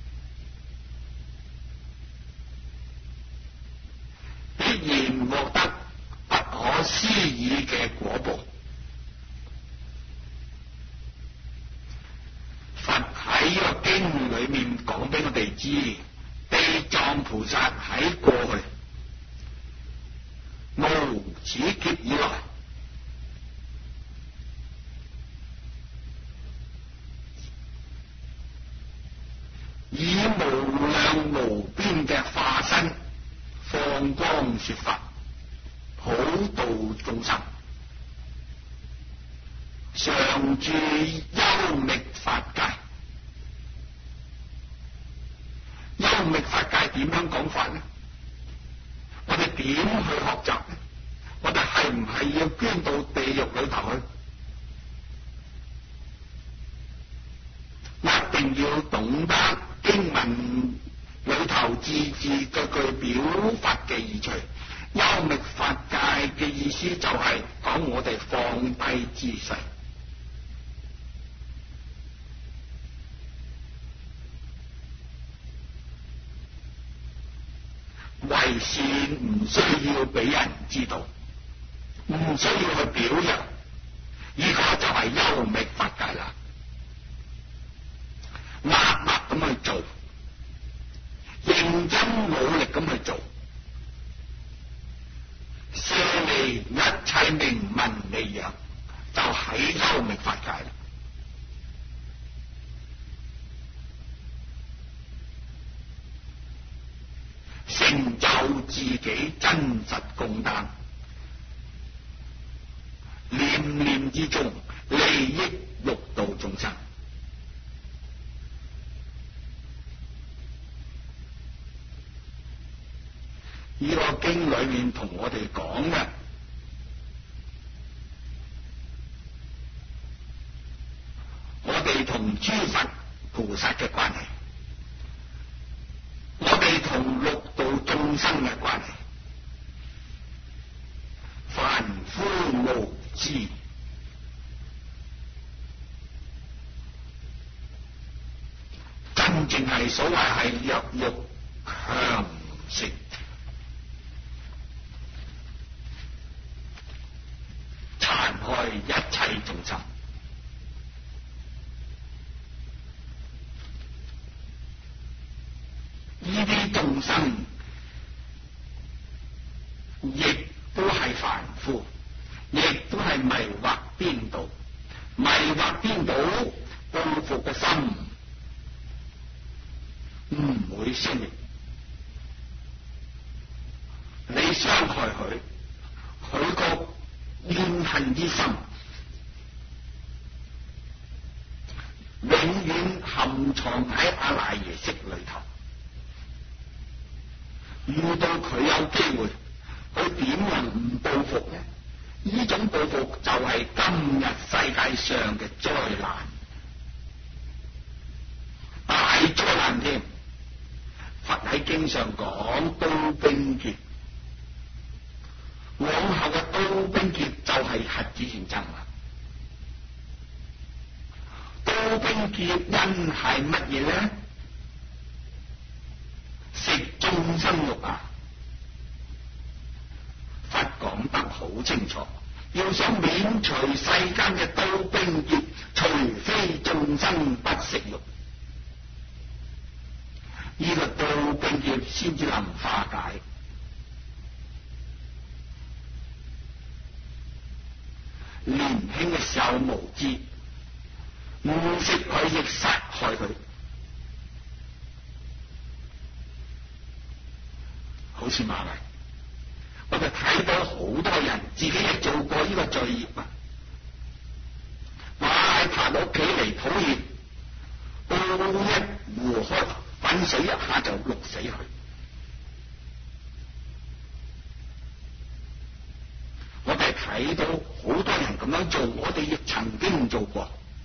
必然獲得不可思議嘅果報。佛喺呢個經裏面講俾我哋知，地藏菩薩喺過去無始劫以來，以無量無邊嘅化身放光說法，普度眾生，常住幽密法界。幽密法界點樣講法呢？我哋點去學習呢？我哋係唔係要捐到地獄裏頭去？一定要懂得經文裏頭字字句句表法嘅意趣。幽密法界嘅意思就係、是、 講我哋放低姿勢，為善唔需要俾人知道，唔需要去表揚，呢個就係幽密法界啦。默默咁去做，認真努力咁去做，捨離一切名聞利養，就喺幽密法界啦。成就自己真實功德，念念之中利益六道眾生。呢個經裏面同我哋講嘅，我哋同諸佛菩薩嘅關係，我哋同六道眾生嘅關係，凡夫無知，真正係所謂係弱肉強食。害一切眾生，呢啲眾生亦都係凡夫，亦都係迷惑顛倒，迷惑顛倒報復嘅心唔會消滅，你傷害佢，佢個怨恨之心永遠含藏喺阿賴耶識裏頭，遇到佢有機會，佢點能唔報復呢？呢種報復就係今日世界上嘅災難，大災難添。佛喺經上講刀兵劫，往後嘅刀兵劫就係核子戰爭啦。刀兵劫因係乜嘢呢？食眾生肉啊！佛講得好清楚，要想免除世間嘅刀兵劫，除非眾生不食肉，呢個刀兵劫先至能化解。年輕嘅時候無知，唔識佢亦殺害佢，好似馬麗，我就睇到好多人自己亦做過呢個罪業啊！馬麗爬到屋企嚟討業，煲一壺開滾水一下就淥死佢。我哋睇到好多人咁樣做，我哋亦曾經做過，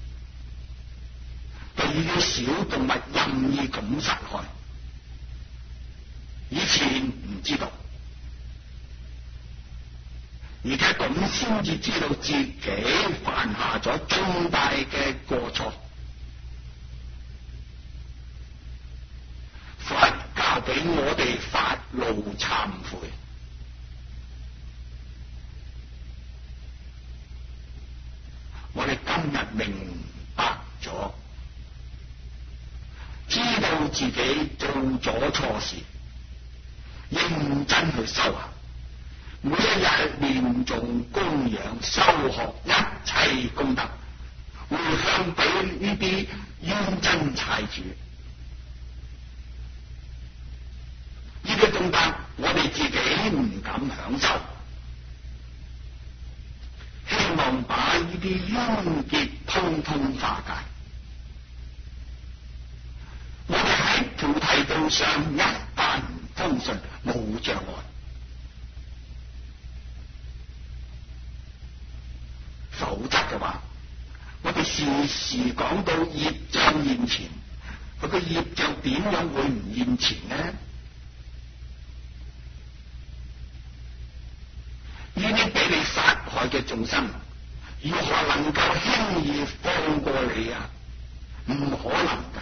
對於小動物任意咁殺害，以前唔知道，而家咁先至知道自己犯下咗重大嘅過錯。佛教俾我哋發露懺悔。我哋今日明白咗，知道自己做咗錯事，認真去修行，每一日念誦供養修學一切功德，回向俾呢啲冤真債主。呢啲功德我哋自己唔敢享受，希望把呢啲冤結通通化解。我哋喺菩提道上一帆風順，冇障礙。否則嘅話，我哋時時講到業障現前，佢個業障點樣會唔現前呢？呢啲俾你殺害嘅嘅眾生，如何能夠輕易放過你啊？唔可能㗎！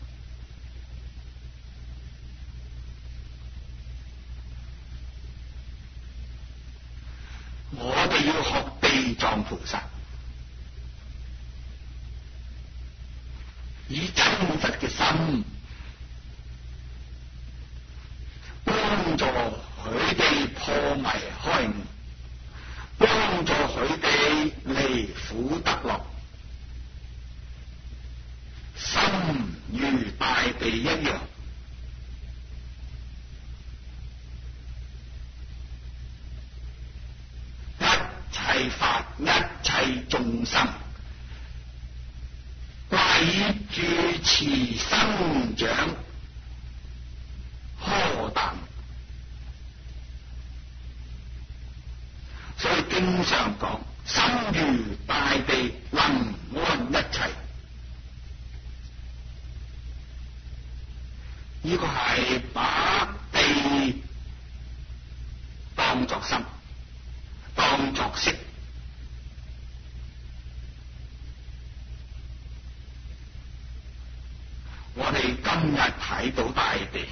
我哋要學地藏菩薩，以真實嘅心幫助佢哋破迷開悟，幫助佢哋離苦得樂，心如大地一樣，一切法一切眾生賴以住持生長荷擔。所以經常講，心如大地，能安一切。呢個係把地當作心，當作色。我哋今日睇到大地，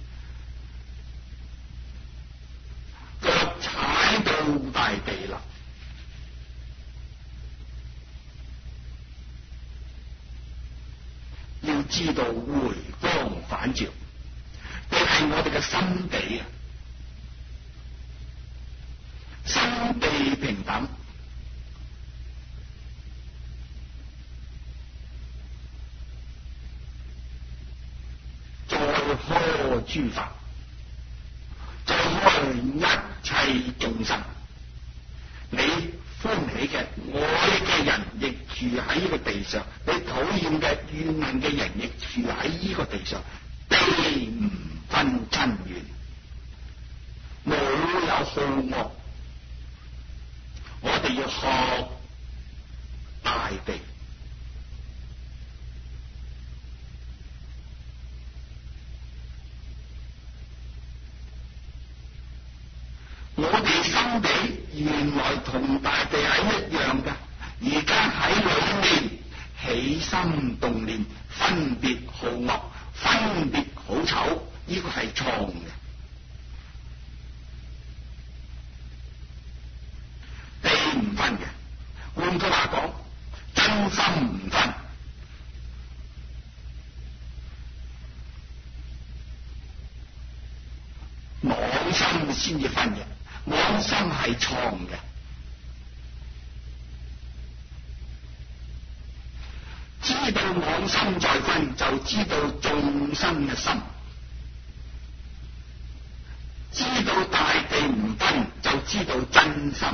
腳踩到大地啦，要知道回光返照，佢係我哋嘅心地啊，心地平等，再開諸法，再開一切眾生。你歡喜嘅、愛嘅人亦住喺呢個地上，你討厭嘅、怨恨嘅人亦住喺呢個地上，地唔分親緣，冇有好惡。我哋要學大地，我哋心地原來同大地係一樣㗎，而家喺裏面起心動念，分別好惡，分別好醜，呢個係錯嘅。地唔分嘅，換句話講，真心唔分。妄心先至分嘅，妄心係錯嘅。知道妄心再分，就知道眾生嘅心；知道大地唔分，就知道真心。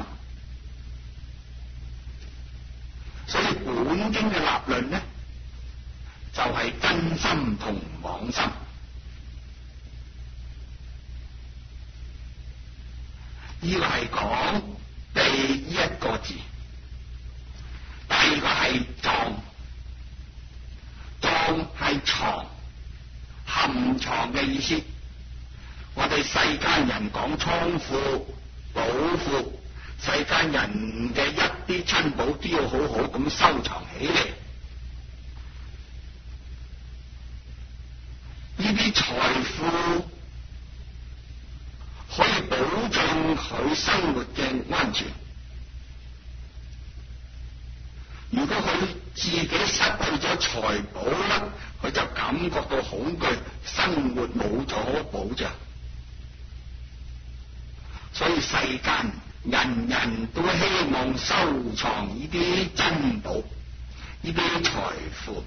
所以本經嘅立論呢，就係、是、真心同妄心。呢個係講地一個字，第二個係藏，藏係藏，含藏嘅意思。我哋世間人講倉庫、寶庫，世間人嘅一啲珍寶都要好好咁收藏起嚟。呢啲財富可以保障佢生活嘅安全。如果佢自己失去咗財寶啦，佢就感覺到恐懼，生活冇咗保障。所以世間人人都希望收藏呢啲珍寶，呢啲財富。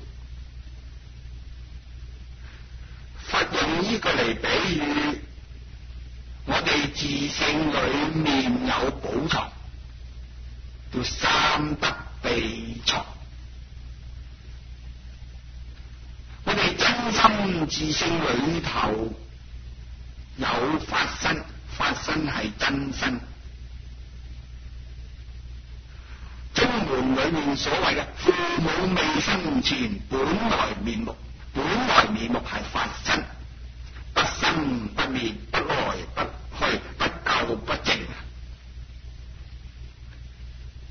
佛用呢個嚟比喻，我哋自性裏面有寶藏，叫三德秘藏。我哋真心自性裏頭有法身，法身係真身。中門裏面所謂嘅父母未生前本來面目，本來面目係法身，不生不滅，不來不去，不垢不淨。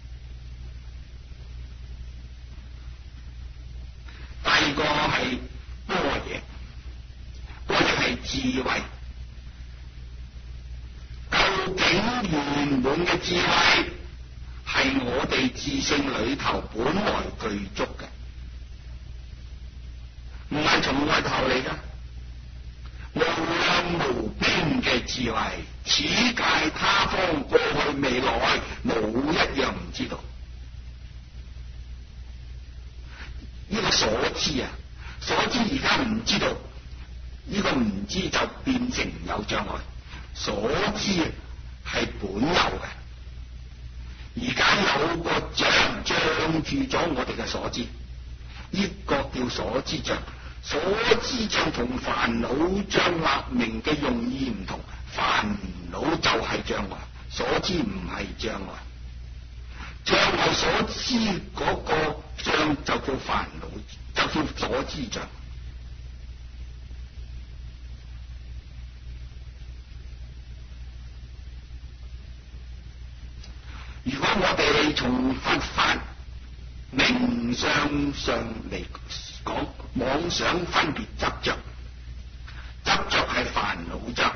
智慧。究竟圓滿嘅智慧係我哋自性裏頭本來具足嘅，唔係從外頭嚟噶。無量無邊嘅智慧，此界他方過去未來，冇一樣唔知道。呢個所知啊，所知而家唔知道，呢個唔知就變成有障礙。所知啊係本有嘅，而家有個障障住咗我哋嘅所知，呢個叫所知障。所知障同煩惱障立名嘅用意唔同，煩惱就係障礙，所知唔係障礙。障礙所知嗰個障就叫煩惱，就叫所知障。如果我哋從佛法名相上嚟講，妄想分別執着，執着係煩惱障，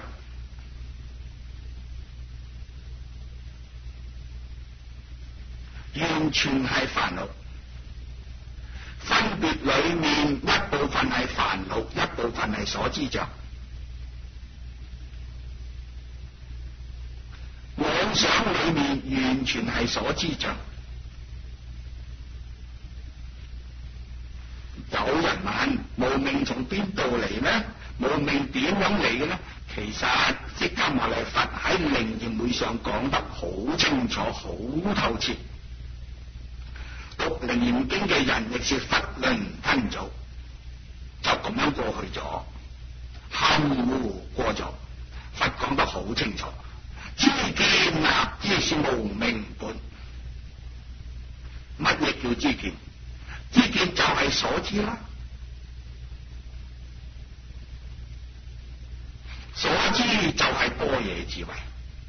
完全係煩惱。分別裏面一部分係煩惱，一部分係所知障。妄想裏面完全係所知障。有人問無明從邊度嚟呢？無明點樣嚟嘅呢？其實釋迦牟尼佛喺楞嚴會上講得好清楚，好透徹。讀楞嚴經嘅人亦是囫圇吞棗，就咁樣過去咗，含糊過咗。佛講得好清楚，知見立知是無明本。乜嘢叫知見？知見就係所知啦，所知就係般若智慧。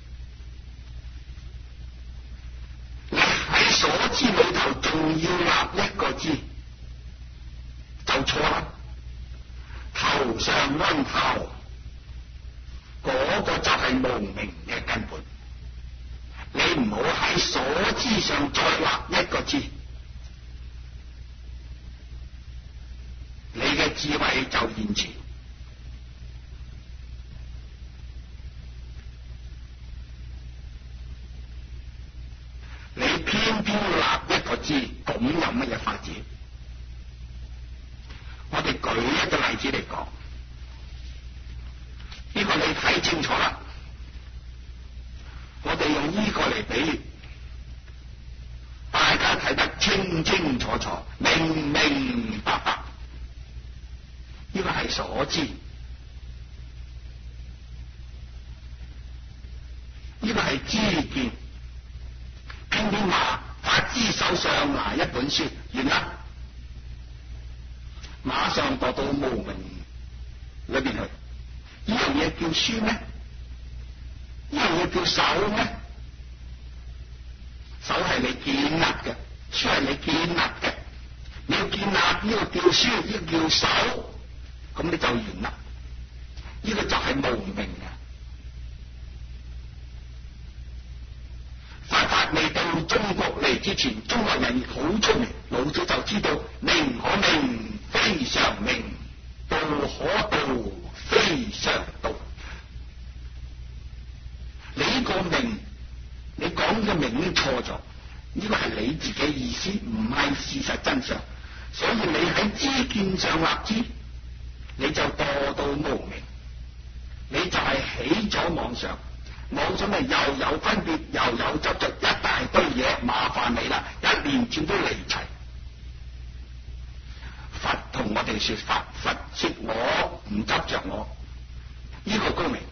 你喺所知裏頭仲要立一個知，就錯啦。頭上安頭，嗰、那個就係無明嘅根本。你唔好喺所知上再立一個知。你嘅智慧就現前，你偏偏立一個知，咁有乜嘢發展？我哋舉一個例子嚟講，呢個你睇清楚啦。我哋用呢個嚟比喻，大家睇得清清楚楚、明明白白。呢個係所知，呢個係知見。偏偏話法師手上拿一本書，完啦，馬上墮到無明裏邊去。呢樣嘢叫書咩？呢樣嘢叫手咩？手係你建立嘅，書係你建立嘅。你要建立呢個叫書，呢個叫手。咁你就完啦，呢、這個就係無明啊！佛法未到中國嚟之前，中國人好聰明，老早就知道名可名非常名，道可道非常道。你呢個名，你講嘅名都錯咗，呢、這個係你自己意思，唔係事實真相。所以你喺知見上立知，你就墮到無明，你就係起咗妄想，妄想咪又有分別，又有執着，一大堆嘢麻煩你啦，一連串都嚟齊。佛同我哋說法，佛說我唔執着我，呢、這個高明。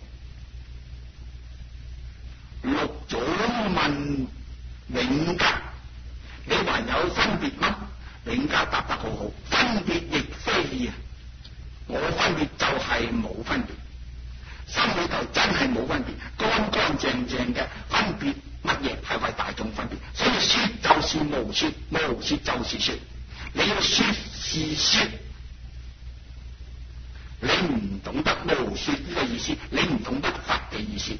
六祖問永嘉，你還有分別嗎？永嘉答得好好，分別亦非義。我分別就係冇分別，心裏頭真係冇分別，乾乾淨淨嘅分別，乜嘢係為大眾分別？所以說就是無說，無說就是說。你要說是說，你你唔懂得無說呢個意思，你唔懂得佛嘅意思。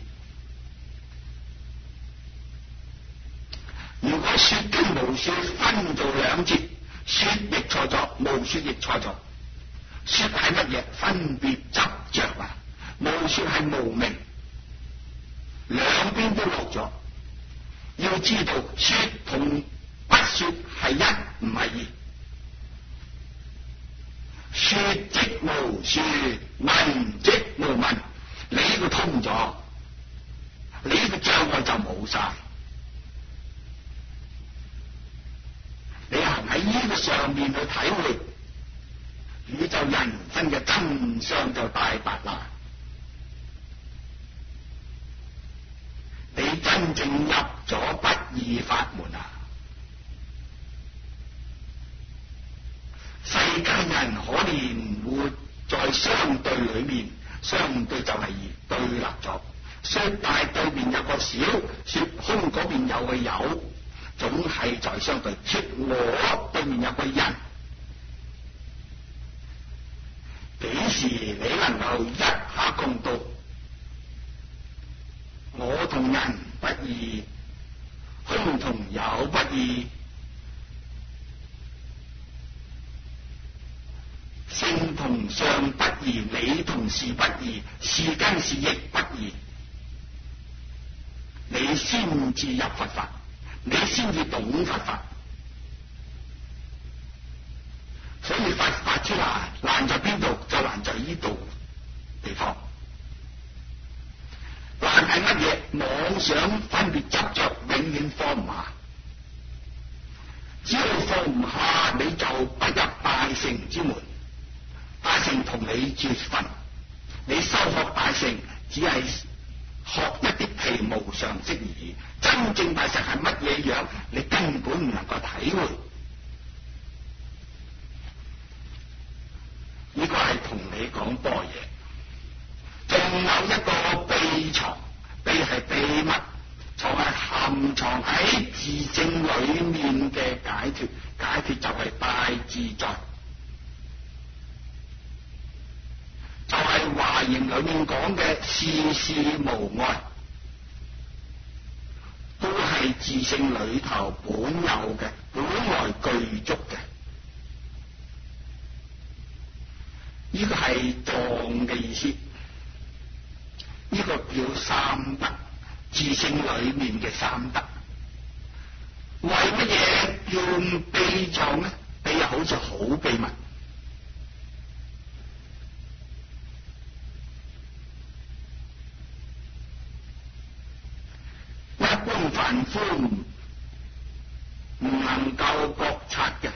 如果說跟無說分做兩節，說亦錯咗，無說亦錯咗。說係乜嘢？分別執着啊！無說係無明，兩邊都落咗。要知道說同不說係一，唔係二。說即無說，聞即無聞。你呢個通咗，你呢個障礙就冇晒。你行喺呢個上面去體會宇宙人生嘅真相就大白啦。你真正入咗不二法門啊！世間人可憐活在相對裏面，相對就係二，對立咗。說大對面有個小，說空嗰邊有個有，總係在相對。說我對面有個人，幾時你能夠一下共到我同人不異，空同有不異，性同相不異，理同事不異，事跟事亦不異，你先至入佛法，你先至懂佛法。所以佛法之難，難在邊度？就難在呢度地方。難係乜嘢？妄想分別執着，永遠放唔下。只要放唔下，你就不入大乘之門。大乘同你絕分，你修學大乘只係學一啲皮毛常識而已。真正大乘係乜嘢樣？你根本唔能夠體會。呢個係同你講般若。仲有一個秘藏，秘係秘密，藏係含藏喺自證裏面嘅解脫，解脫就係大自在，就係華嚴裏面講嘅事事無礙，都係自性裏頭本有嘅，本來具足嘅。呢個係藏嘅意思。呢個叫三德，自性裏面嘅三德。為乜嘢叫秘藏呢？秘又好似好秘密。一般凡夫唔能夠覺察嘅。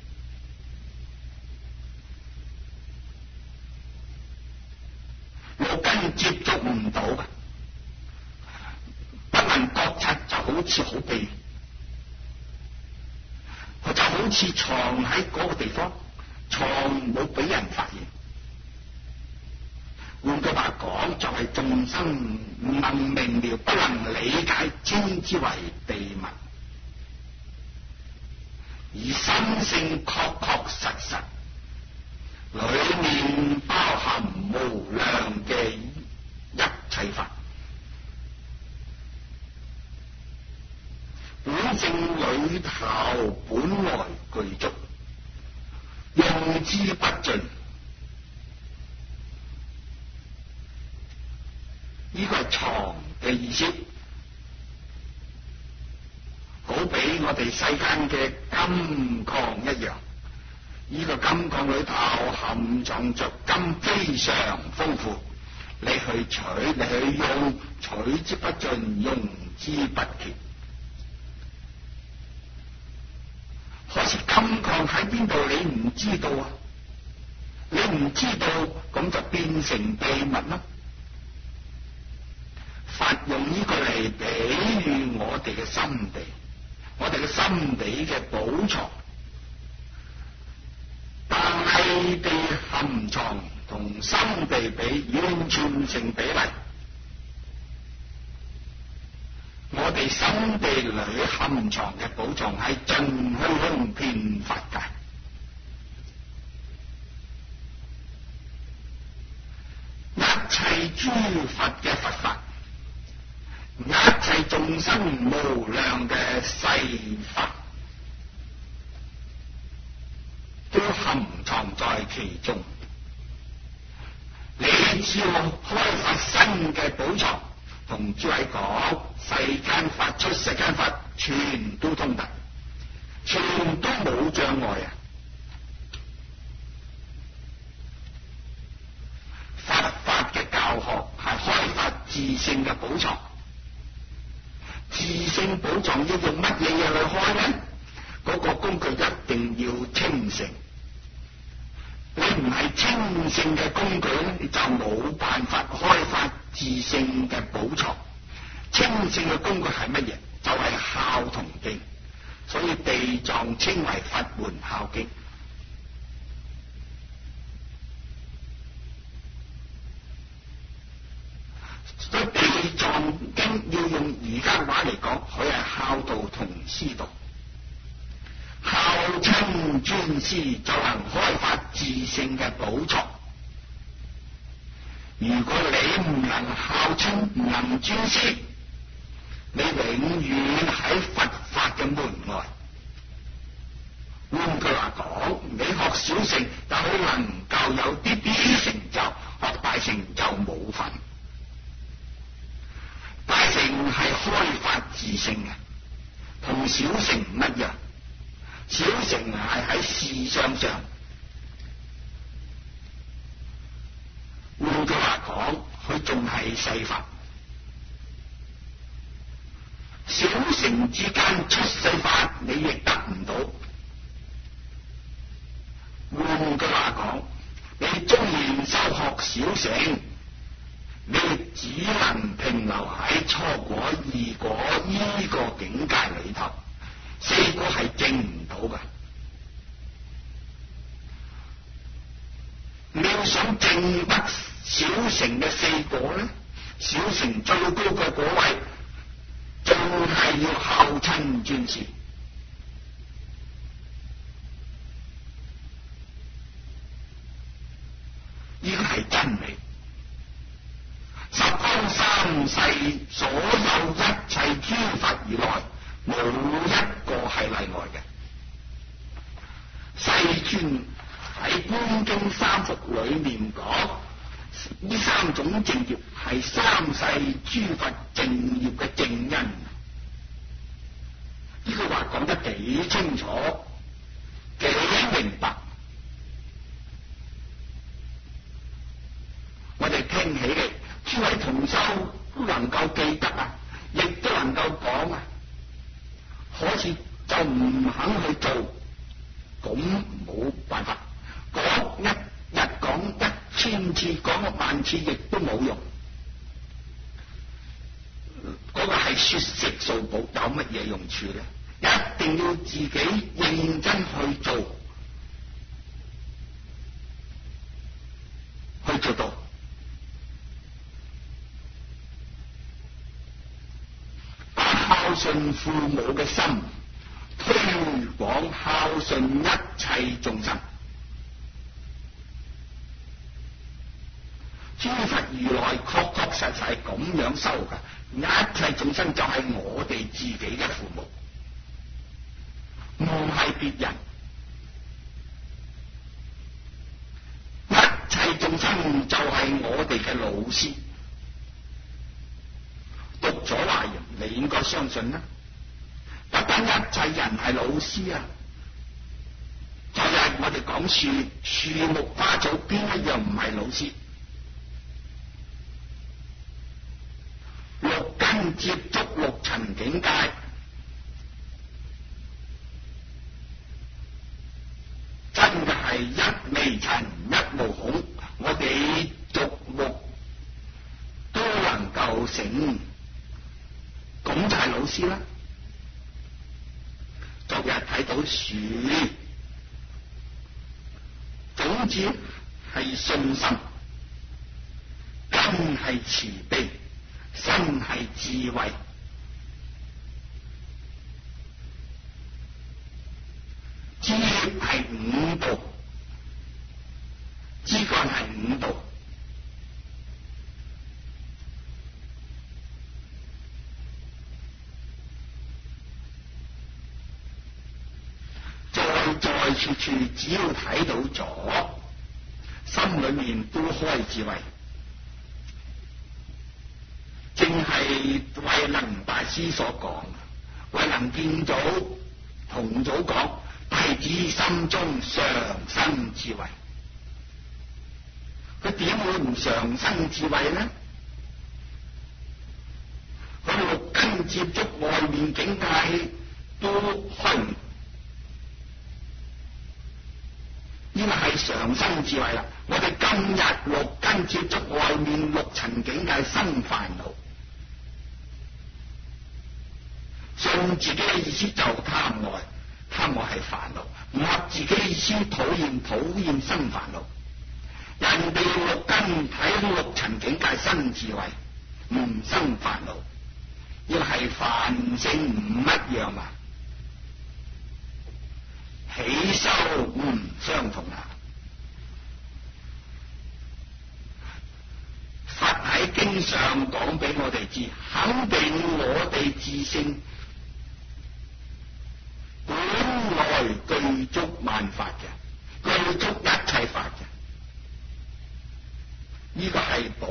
六根接觸唔到嘅，不能覺察就好似好秘，佢就好似藏喺嗰個地方，藏冇俾人發現。換句話講，就係、是、眾生唔能明了，不能理解，稱之為秘密。而心性確確實實，裏面包含無量嘅一切法，本性裏頭本來具足，用之不盡。呢個係藏嘅意思，好比我哋世間嘅金礦一樣。呢個金礦裏頭含藏着金非常豐富，你去取，你去用，取之不盡，用之不竭。可是金礦喺邊度？你唔知道啊！你唔知道，咁就變成秘密啦。佛用呢個嚟比喻我哋嘅心地，我哋嘅心地嘅寶藏。但係地含藏同心地比，完全唔成比例。我哋心地裏含藏嘅寶藏係盡虛空遍法界。 諸佛嘅佛法，一切眾生無量嘅世法，都含藏在其中。你只要開發新嘅寶藏，同諸位講，世間法出世間法，全都通達，全都冇障礙啊！佛法嘅教學係開發自性嘅寶藏，自性寶藏要用乜嘢嘢去開呢？嗰個工具一定要清淨。你唔係清淨嘅工具咧，你就冇辦法開發自性嘅寶藏。清淨嘅工具係乜嘢？就係孝同敬。所以地藏稱為佛門孝經。所以地藏經要用而家話嚟講，佢係孝道同師道。孝親尊師就能開發自性嘅寶藏。如果你唔能孝親，唔能尊師，你永遠喺佛法嘅門外。換句話講，你學小乘，但係能夠有啲啲成就，學大乘就冇份。大乘係開發自性嘅，同小乘唔一樣。小乘係喺事相上，換句話講，佢仲係世法。小乘之間出世法，你亦得唔到。換句話講，你縱然修學小乘，你只能停留喺初果、二果呢個境界裏頭。四果係證唔到噶。你要想證得小乘嘅四果咧，小乘最高嘅果位，仲係要孝親尊師。呢個係真理。十方三世所有一切諸佛而來，冇一個係例外嘅。世尊喺《觀經三福》裏面講，呢三種正業係三世諸佛正業嘅正因。呢句話講得幾清楚，幾明白。我哋聽起嚟，諸位同修都能夠記得啊，亦都能夠講啊。可是就唔肯去做，咁冇辦法。講一日講一千次，講一萬次，亦都冇用。嗰個係說食數寶，有乜嘢用處咧？一定要自己認真去做，去做到。孝順父母嘅心，推廣孝順一切眾生。諸佛如來確確實實係咁樣修噶，一切眾生就係我哋自己嘅父母，唔係別人。一切眾生就係我哋嘅老師。讀咗華嚴，你應該相信啦。不單一切人係老師啊，就係我哋講樹樹木花草，邊一樣唔係老師？六根接觸六塵境界，真嘅係一微塵一毛孔，我哋逐目都能夠醒。咁就係老師啦。昨日睇到樹，種子係信心，根係慈悲，身係智慧，枝葉係五道，枝幹係五道， 在處處只要睇到咗，心裏面都開智慧。正係慧能大師所講，慧能見祖同祖講，弟子心中常生智慧。佢點會唔常生智慧呢？佢六根接觸外面境界都開唔，呢個係常生智慧啦。我哋今日六根接觸外面六塵境界生煩惱，信自己嘅意思就貪愛，貪愛係煩惱；唔合自己嘅意思討厭，討厭生煩惱。人哋六根睇六塵境界生智慧，唔生煩惱，要係凡性唔一樣啊，起修唔相同啊。佛喺經上講俾我哋知，肯定我哋自性本來具足萬法嘅，具足一切法嘅。呢個係寶，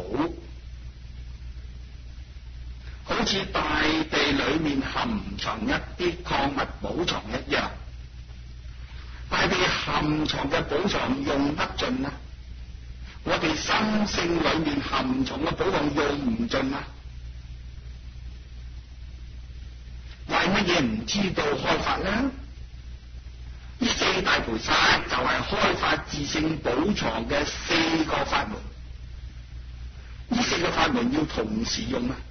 好似大地裏面含藏一啲礦物寶藏一樣。大地含藏嘅寶藏用得盡啊，我哋心性裏面含藏嘅寶藏用唔盡啊。為乜嘢唔知道開發呢？呢四大菩薩就係開發自性寶藏嘅四個法門。呢四個法門要同時用啊！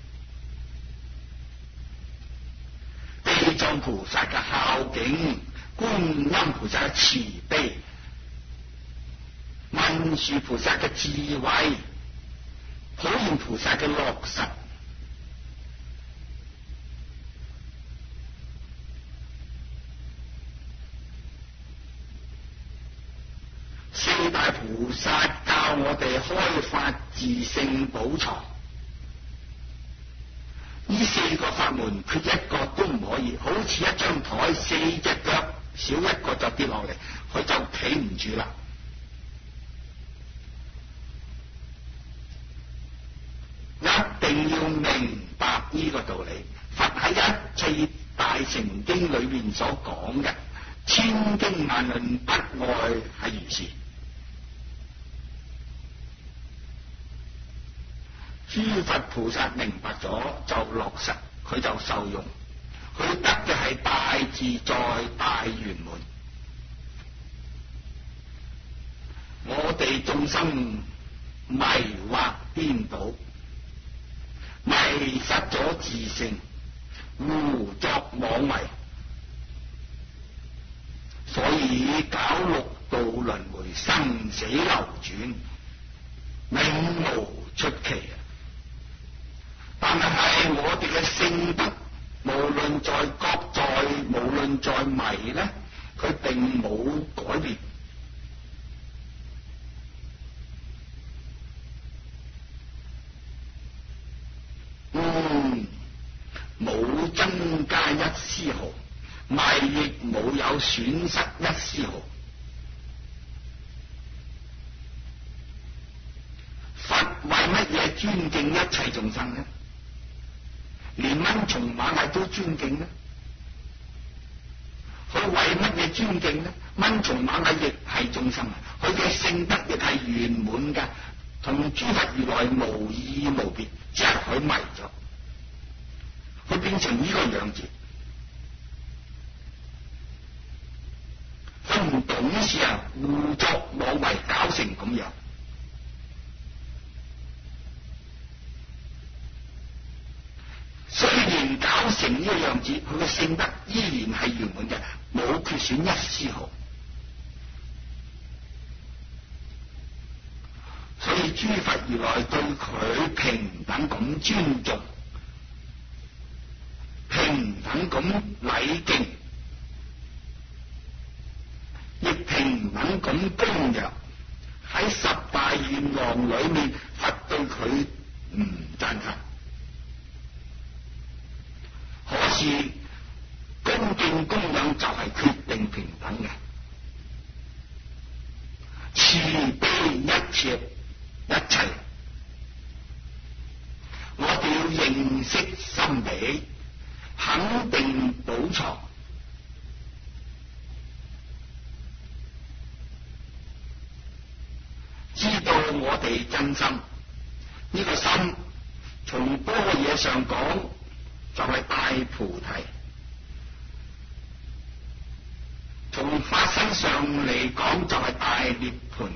地藏菩薩嘅孝敬，觀音菩薩嘅慈悲，文殊菩薩嘅智慧，普賢菩薩嘅落實。四大菩薩教我哋開發自性寶藏，呢四個法門缺一個都唔可以。好似一張台，四隻腳少一個就跌落嚟，佢就企唔住啦。一定要明白呢個道理。佛喺一切大乘經裏面所講嘅，千經萬論不外係如是。諸佛菩薩明白咗就落實，佢就受用，佢得嘅係大自在大圓滿。我哋眾生迷惑顛倒，迷失咗自性，胡作妄為，所以搞六道輪迴，生死流轉，永無出期。但係我哋嘅性德，無論在覺在，無論在迷咧，佢並冇改變。嗯，冇增加一絲毫，迷亦冇有損失一絲毫。佛為乜嘢尊敬一切眾生呢？連蚊蟲螞蟻都尊敬呢？佢為乜嘢尊敬呢？蚊蟲螞蟻亦係眾生，佢嘅性德亦係圓滿嘅，同諸佛如來無異無別，只係佢迷咗，佢變成呢個樣子，佢唔懂事啊，胡作妄為，搞成咁樣。雖然搞成呢個樣子，佢嘅性德依然係圓滿嘅，冇缺損一絲毫。所以諸佛如來對佢平等咁尊重，平等咁禮敬，亦平等咁供養。喺十大願望裏面，佛對佢唔讚歎。可是恭敬供養就係決定平等嘅。 認識心理，肯定寶藏。知道我哋真心，呢、這個心從般若上講就係大菩提，從法身上嚟講就係大涅槃。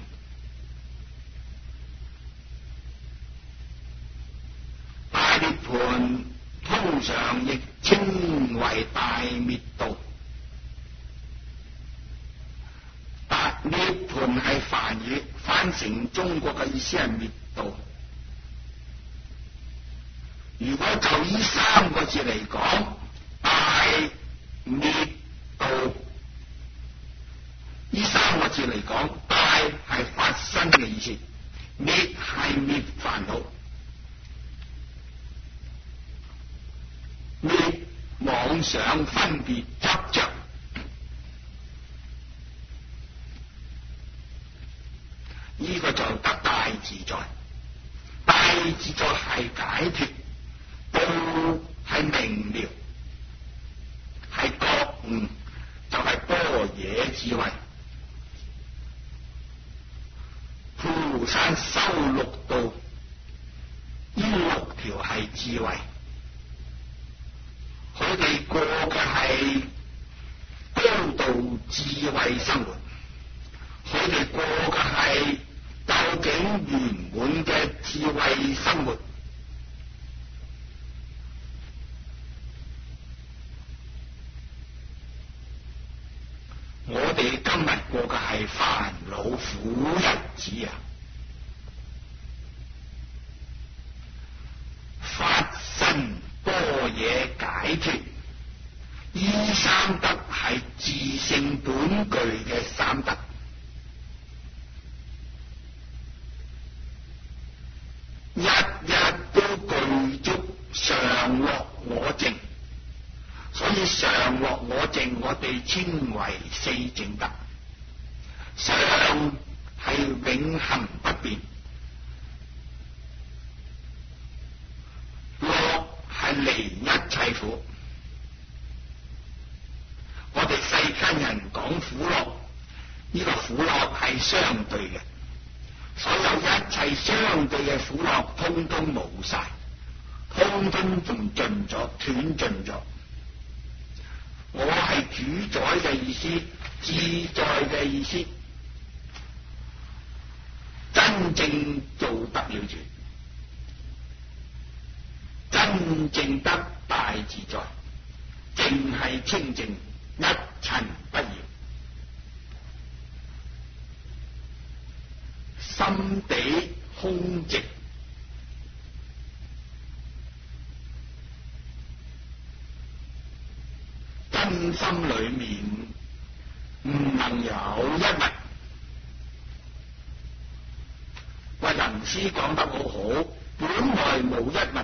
大涅槃通常亦稱為大滅度。大涅槃係梵語，翻成中國嘅意思係滅度。如果就呢三個字嚟講，大滅度，呢三個字嚟講，大係發生嘅意思，滅係滅煩惱，滅妄想分別執着。呢個就得大自在，大自在係解脫，道係明了，係覺悟，就係般若智慧。菩薩修六道，呢六條係智慧，佢哋過嘅係高度智慧生活，佢哋過嘅係究竟圓滿嘅智慧生活。我哋今日過嘅係煩惱苦日子啊！法身般若解脫，呢三德係自性本具嘅三德。日日都具足常樂我淨，所以常樂我淨我哋稱為四淨德。常係永恆不變，樂係離一切苦。我哋世間人講苦樂，呢、這個苦樂係相對嘅。所有一切相對嘅苦樂，通通冇晒，通通仲盡咗，斷盡咗。我係主宰嘅意思，自在嘅意思，真正做得了住，真正得大自在，淨係清淨，一塵不染。心地空寂，真心裏面唔能有一物。喂，林師講得好好，本來無一物。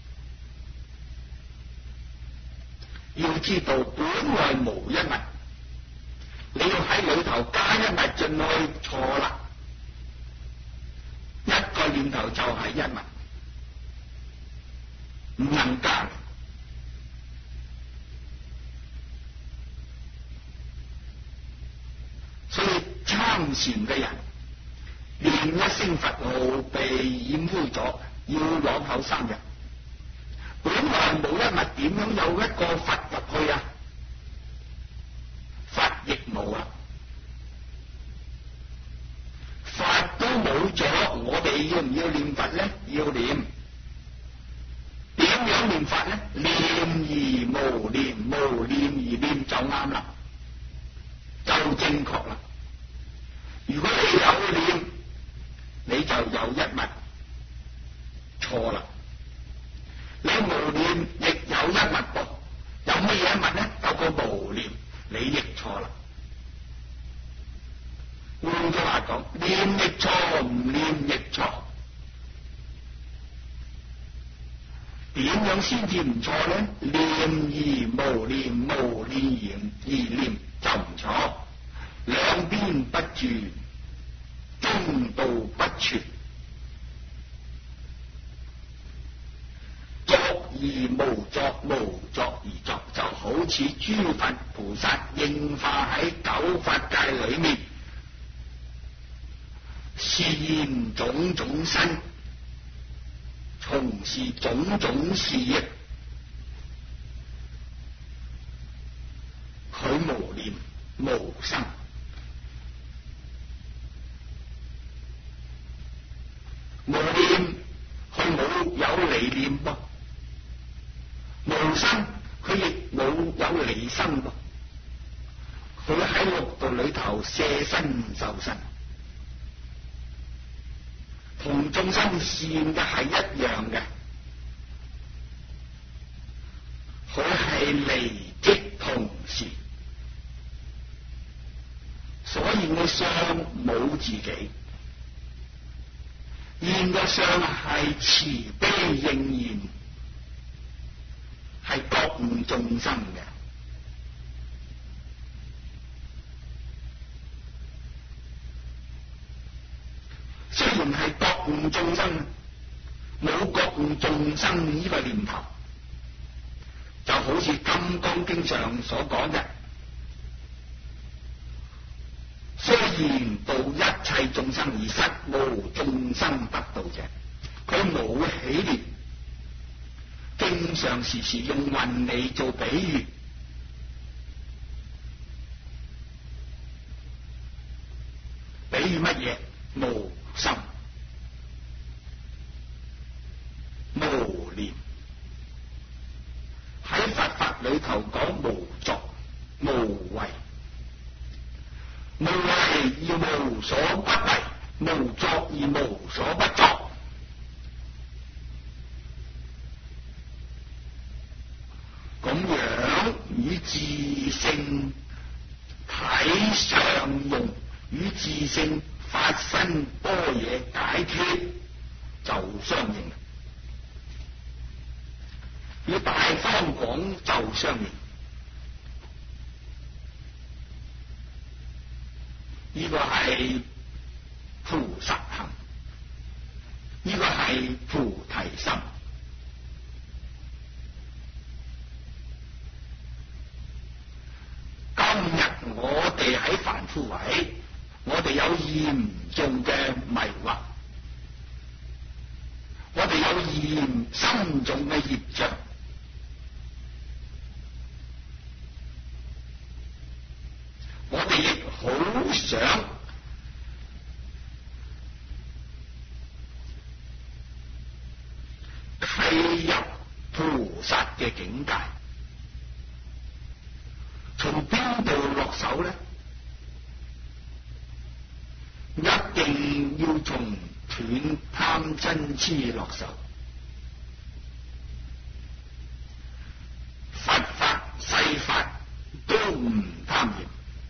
要知道本來無一物，你要喺裏頭加一物進去，錯啦。一個念頭就係一物，唔能加。所以參禪嘅人念一聲佛號被染污咗，要攞口三日。本來冇一物，點樣有一個佛入去啊？佛亦冇啊！佛都冇咗，我哋要唔要念佛咧？要念。點樣念佛咧？念而無念，無念而念就啱啦，就正確啦。如果你有念，你就有一物，錯啦。你無念亦有一物噃，有乜嘢一物咧？有個無念，你亦錯啦。換句話講，念亦錯，唔念亦錯。點樣先至唔錯咧？念而無念，無念而而念就唔錯。兩邊不住，中道不全。作而無作，無作而作，就好似諸佛菩薩應化喺九法界裏面，示現種種身，從事種種事業，佢無念無生。無念，佢冇有離念噃；無生，佢亦冇有離生噃。佢喺六道裏頭捨身受身，同眾生善嘅係一樣嘅。佢係離即同時，所以我相冇自己。現嘅相係慈悲應現，係覺悟眾生嘅。雖然係覺悟眾生，冇覺悟眾生呢個念頭，就好似《金剛經》上所講嘅，雖然度一切眾生而實無眾生得道者，佢冇起念，經常時時用雲嚟做比喻，比喻乜嘢？無心、無念。喺佛法裏頭講無作、無為。無為而無所不為，無作而無所不作。咁樣與自性體相用，與自性發生般若解脫就相應，與大方廣就相應。呢個係菩薩行，呢個係菩提心。今日我哋喺凡夫位，我哋有嚴重嘅迷惑，我哋有嚴深重嘅業障，我哋亦好想契入菩薩嘅境界，從邊度落手呢？一定要從斷貪嗔癡落手。佛法世法都唔貪嫌，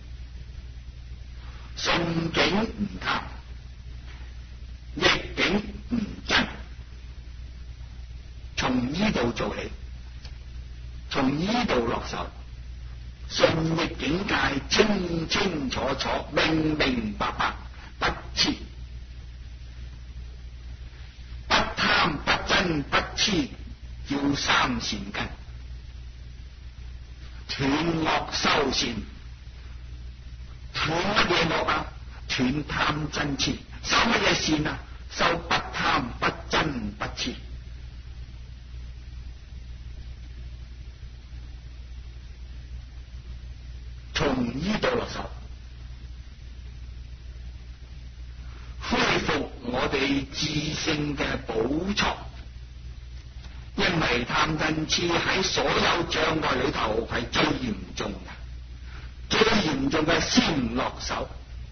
順境唔貪，逆境唔憎。從呢度做起，從呢度落手，順逆境界清清楚楚、明明白白，不痴、不貪、不憎、不痴，叫三善根。斷惡修善，斷乜嘢惡啊？斷貪嗔癡。修乜嘢善啊？修不貪、不憎、不痴。從呢度落手，恢復我哋自性嘅寶藏。因為貪嗔癡喺所有障礙裏頭係最嚴重嘅，最嚴重嘅先落手。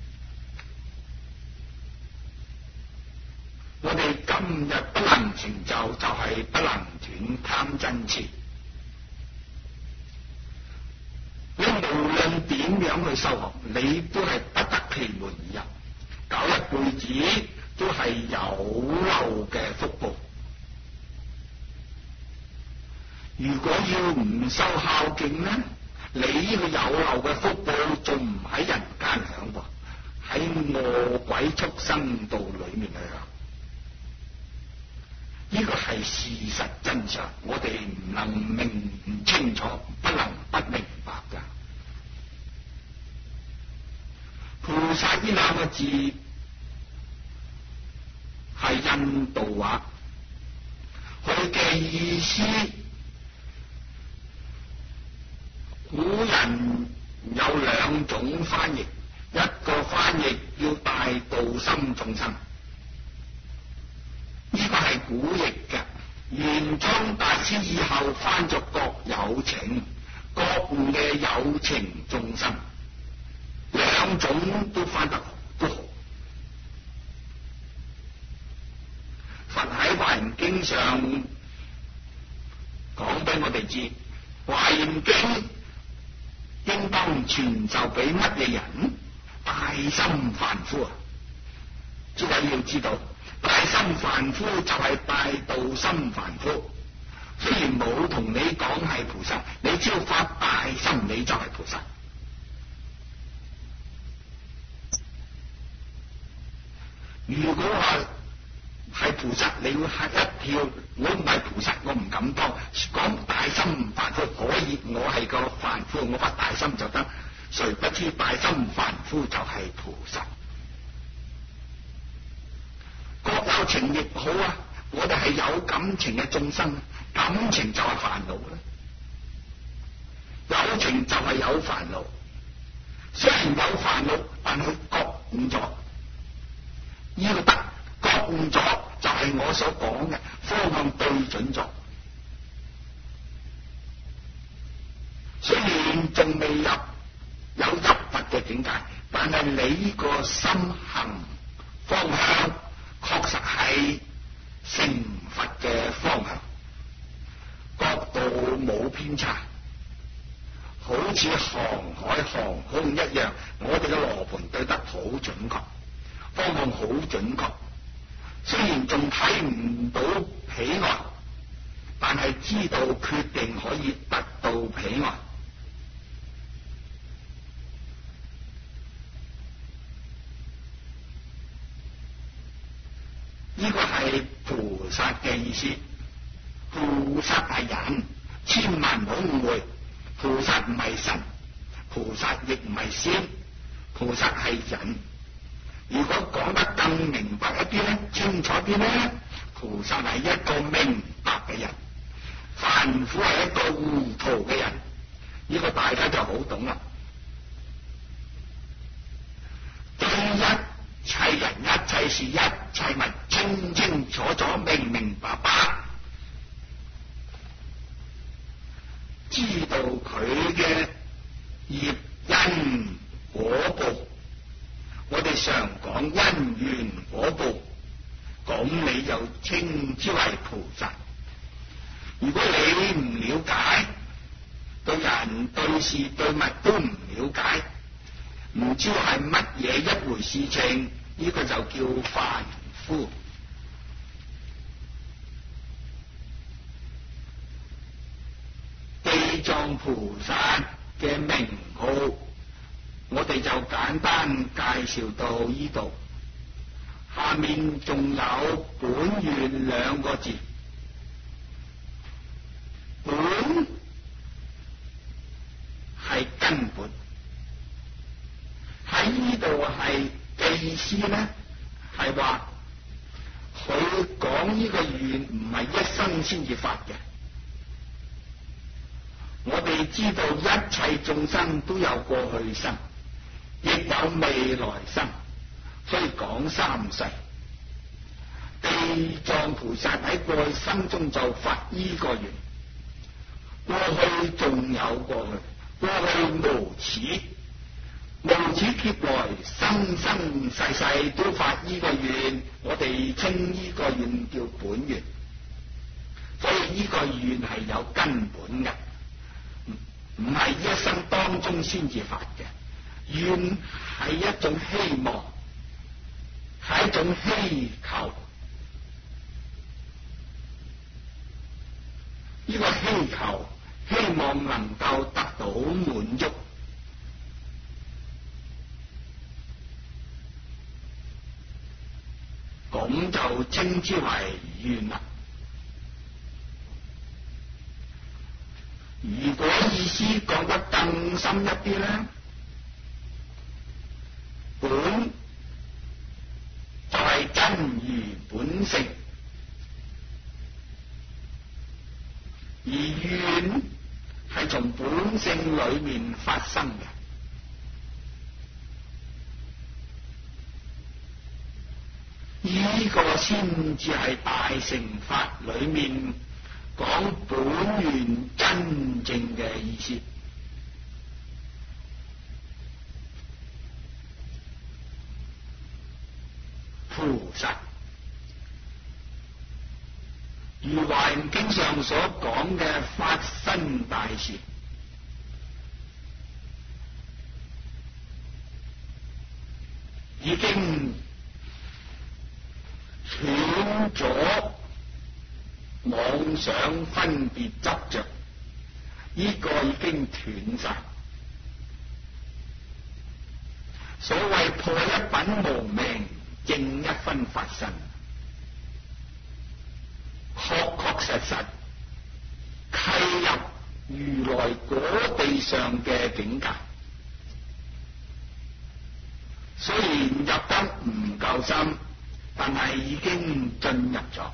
我哋今日不能成就，就係、是、不能斷貪嗔癡。你無論點樣去修學，你都係不得其門而入，搞一輩子都係有漏嘅福報。如果要唔修孝敬呢，你呢個有漏嘅福報仲唔喺人間享喎，喺餓鬼畜生道裏面去享。呢個係係事實真相，我哋唔能明唔清楚，不能不明白㗎。菩薩呢兩個字係印度話，佢嘅意思，古人有兩種翻譯，一個翻譯叫大道心眾生，呢個係古譯嘅。玄奘大師以後翻作各有情，覺悟嘅有情眾生，兩種都翻得都好。佛喺《華嚴經》上講俾我哋知，《華嚴經》應當傳授俾乜嘢人？大心凡夫啊！諸位要知道，大心凡夫就係大道心凡夫。雖然冇同你講係菩薩，你只要發大心，你就係菩薩。如果話係菩薩，你會嚇一跳。我唔係菩薩，我唔敢當。講大心凡夫可以，我係個凡夫，我發大心就得。誰不知大心凡夫就係菩薩。各有情亦好啊！我哋係有感情嘅眾生，感情就係煩惱啦。有情就係有煩惱，雖然有煩惱，但佢覺悟咗，呢個得覺悟咗就係我所講嘅方向對準咗。雖然仲未入有入佛嘅境界，但係你呢個心行方向確實係成佛嘅方向，角度冇偏差，好似航海航空一樣，我哋嘅羅盤對得好準確，方向好準確。雖然仲睇唔到彼岸，但係知道決定可以得到彼岸。呢個係菩薩嘅意思。菩薩係人，千萬唔好誤會。菩薩唔係神，菩薩亦唔係仙，菩薩係人。如果講得更明白一啲咧，清楚啲咧，菩薩係一個明白嘅人，凡夫係一個糊塗嘅人。呢個大家就好懂啦。對一切人、一切事、一切物清清楚楚、明明白白，知道佢嘅業因果報。我哋常講因緣果報，咁你就稱之為菩薩。如果你唔了解，對人對事對物都唔了解，唔知係乜嘢一回事情，呢個就叫凡夫。地藏菩薩嘅名號，我哋就簡單介紹到呢度。下面仲有本願兩個字，本係根本，喺呢度係嘅意思咧，係話佢講呢個願唔係一生先至發嘅。我哋知道一切眾生都有過去生，亦有未來生，所以講三世。地藏菩薩喺過去生中就發呢個願，過去仲有過去，過去無始，無始劫來生生世世都發呢個願，我哋稱呢個願叫本願。所以呢個願係有根本嘅，唔係一生當中先至發嘅。願係一種希望，係一種希求。呢個希求希望能夠得到滿足，咁就稱之為願啦。 如果意思講得更深一啲咧，本就係真如本性，而願係從本性裏面發生嘅。呢個先至係大乘法裏面講本願真正嘅意思。菩薩如華嚴經上所講嘅法身大事，已經斷咗妄想分別執着，呢個已經斷晒。所謂破一品無明，正一分法身，確確實實契入如來果地上嘅境界。雖然入得唔夠深，但係已經進入咗，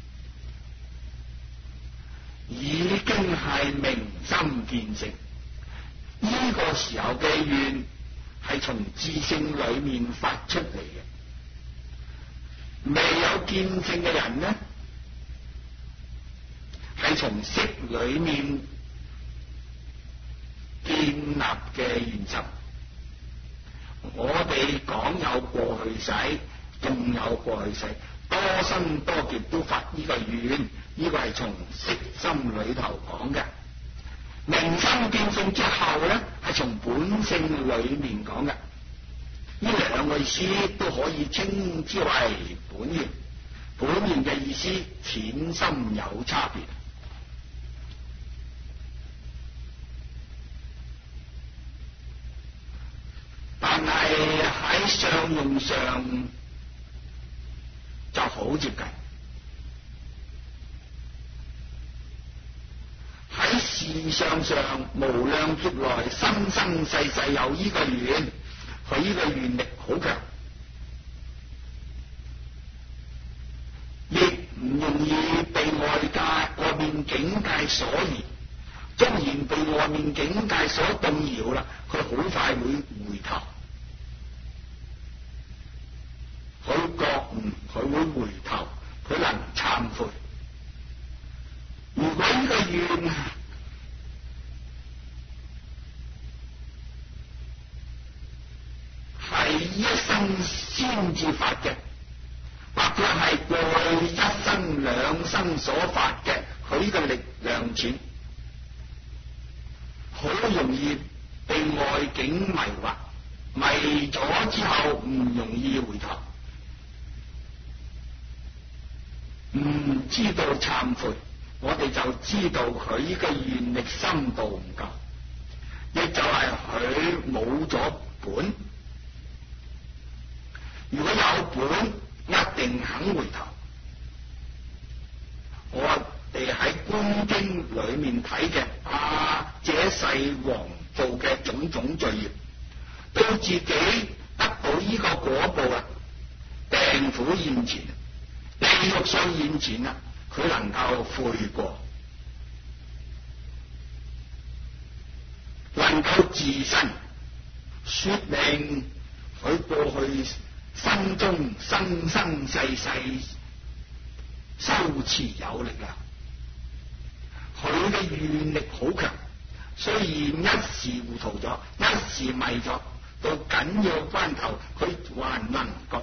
已經係明心見性。呢、這個時候嘅願係從自性裏面發出嚟嘅。未有見性嘅人呢，係從識裏面建立嘅願心。我哋講有過去世，仲有過去世，多生多劫都發呢個願，呢個係從識心裏頭講嘅。明心見性之後咧，係從本性裏面講嘅。呢兩個意思都可以稱之為本願。本願嘅意思淺深有差別，但係喺相用上就好接近。喺事相上，無量劫來生生世世有呢個願，佢呢個願力好強，亦唔容易被外界外面境界所移。縱然被外面境界所動搖啦，佢好快會回頭，佢覺悟，佢會回頭，佢能懺悔。如果呢個願係一生先至發嘅，或者係過去一生兩生所發嘅，佢呢個力量淺，好容易被外境迷惑，迷咗之後唔容易回頭，唔知道懺悔，我哋就知道佢呢個願力深度唔夠，亦就係佢冇咗本。如果有本，一定肯回頭。我哋喺觀經裏面睇嘅啊，這世王做嘅種種罪業，到自己得到呢個果報啦，病苦現前，地獄上現前啦，佢能夠悔過，能夠自身說明佢過去生中生生世世修持有力啊！佢嘅願力好強，雖然一時糊塗咗，一時迷咗，到緊要關頭佢還能覺。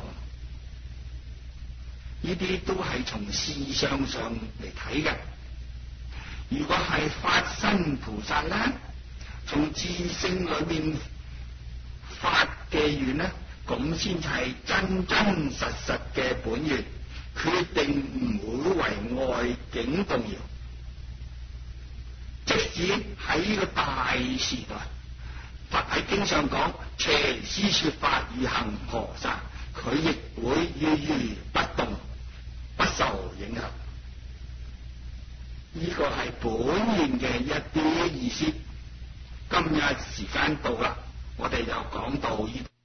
呢啲都係從事相上嚟睇嘅。如果係法身菩薩咧，從自性裏面發嘅願咧，咁先係真真實實嘅本願，決定唔會為外境動搖。即使喺呢個大時代，佛喺經上講邪師說法如恒河沙，佢亦會如如不動，不受影響。 呢個係本願嘅一啲意思。今日時間到啦，我哋就講到呢。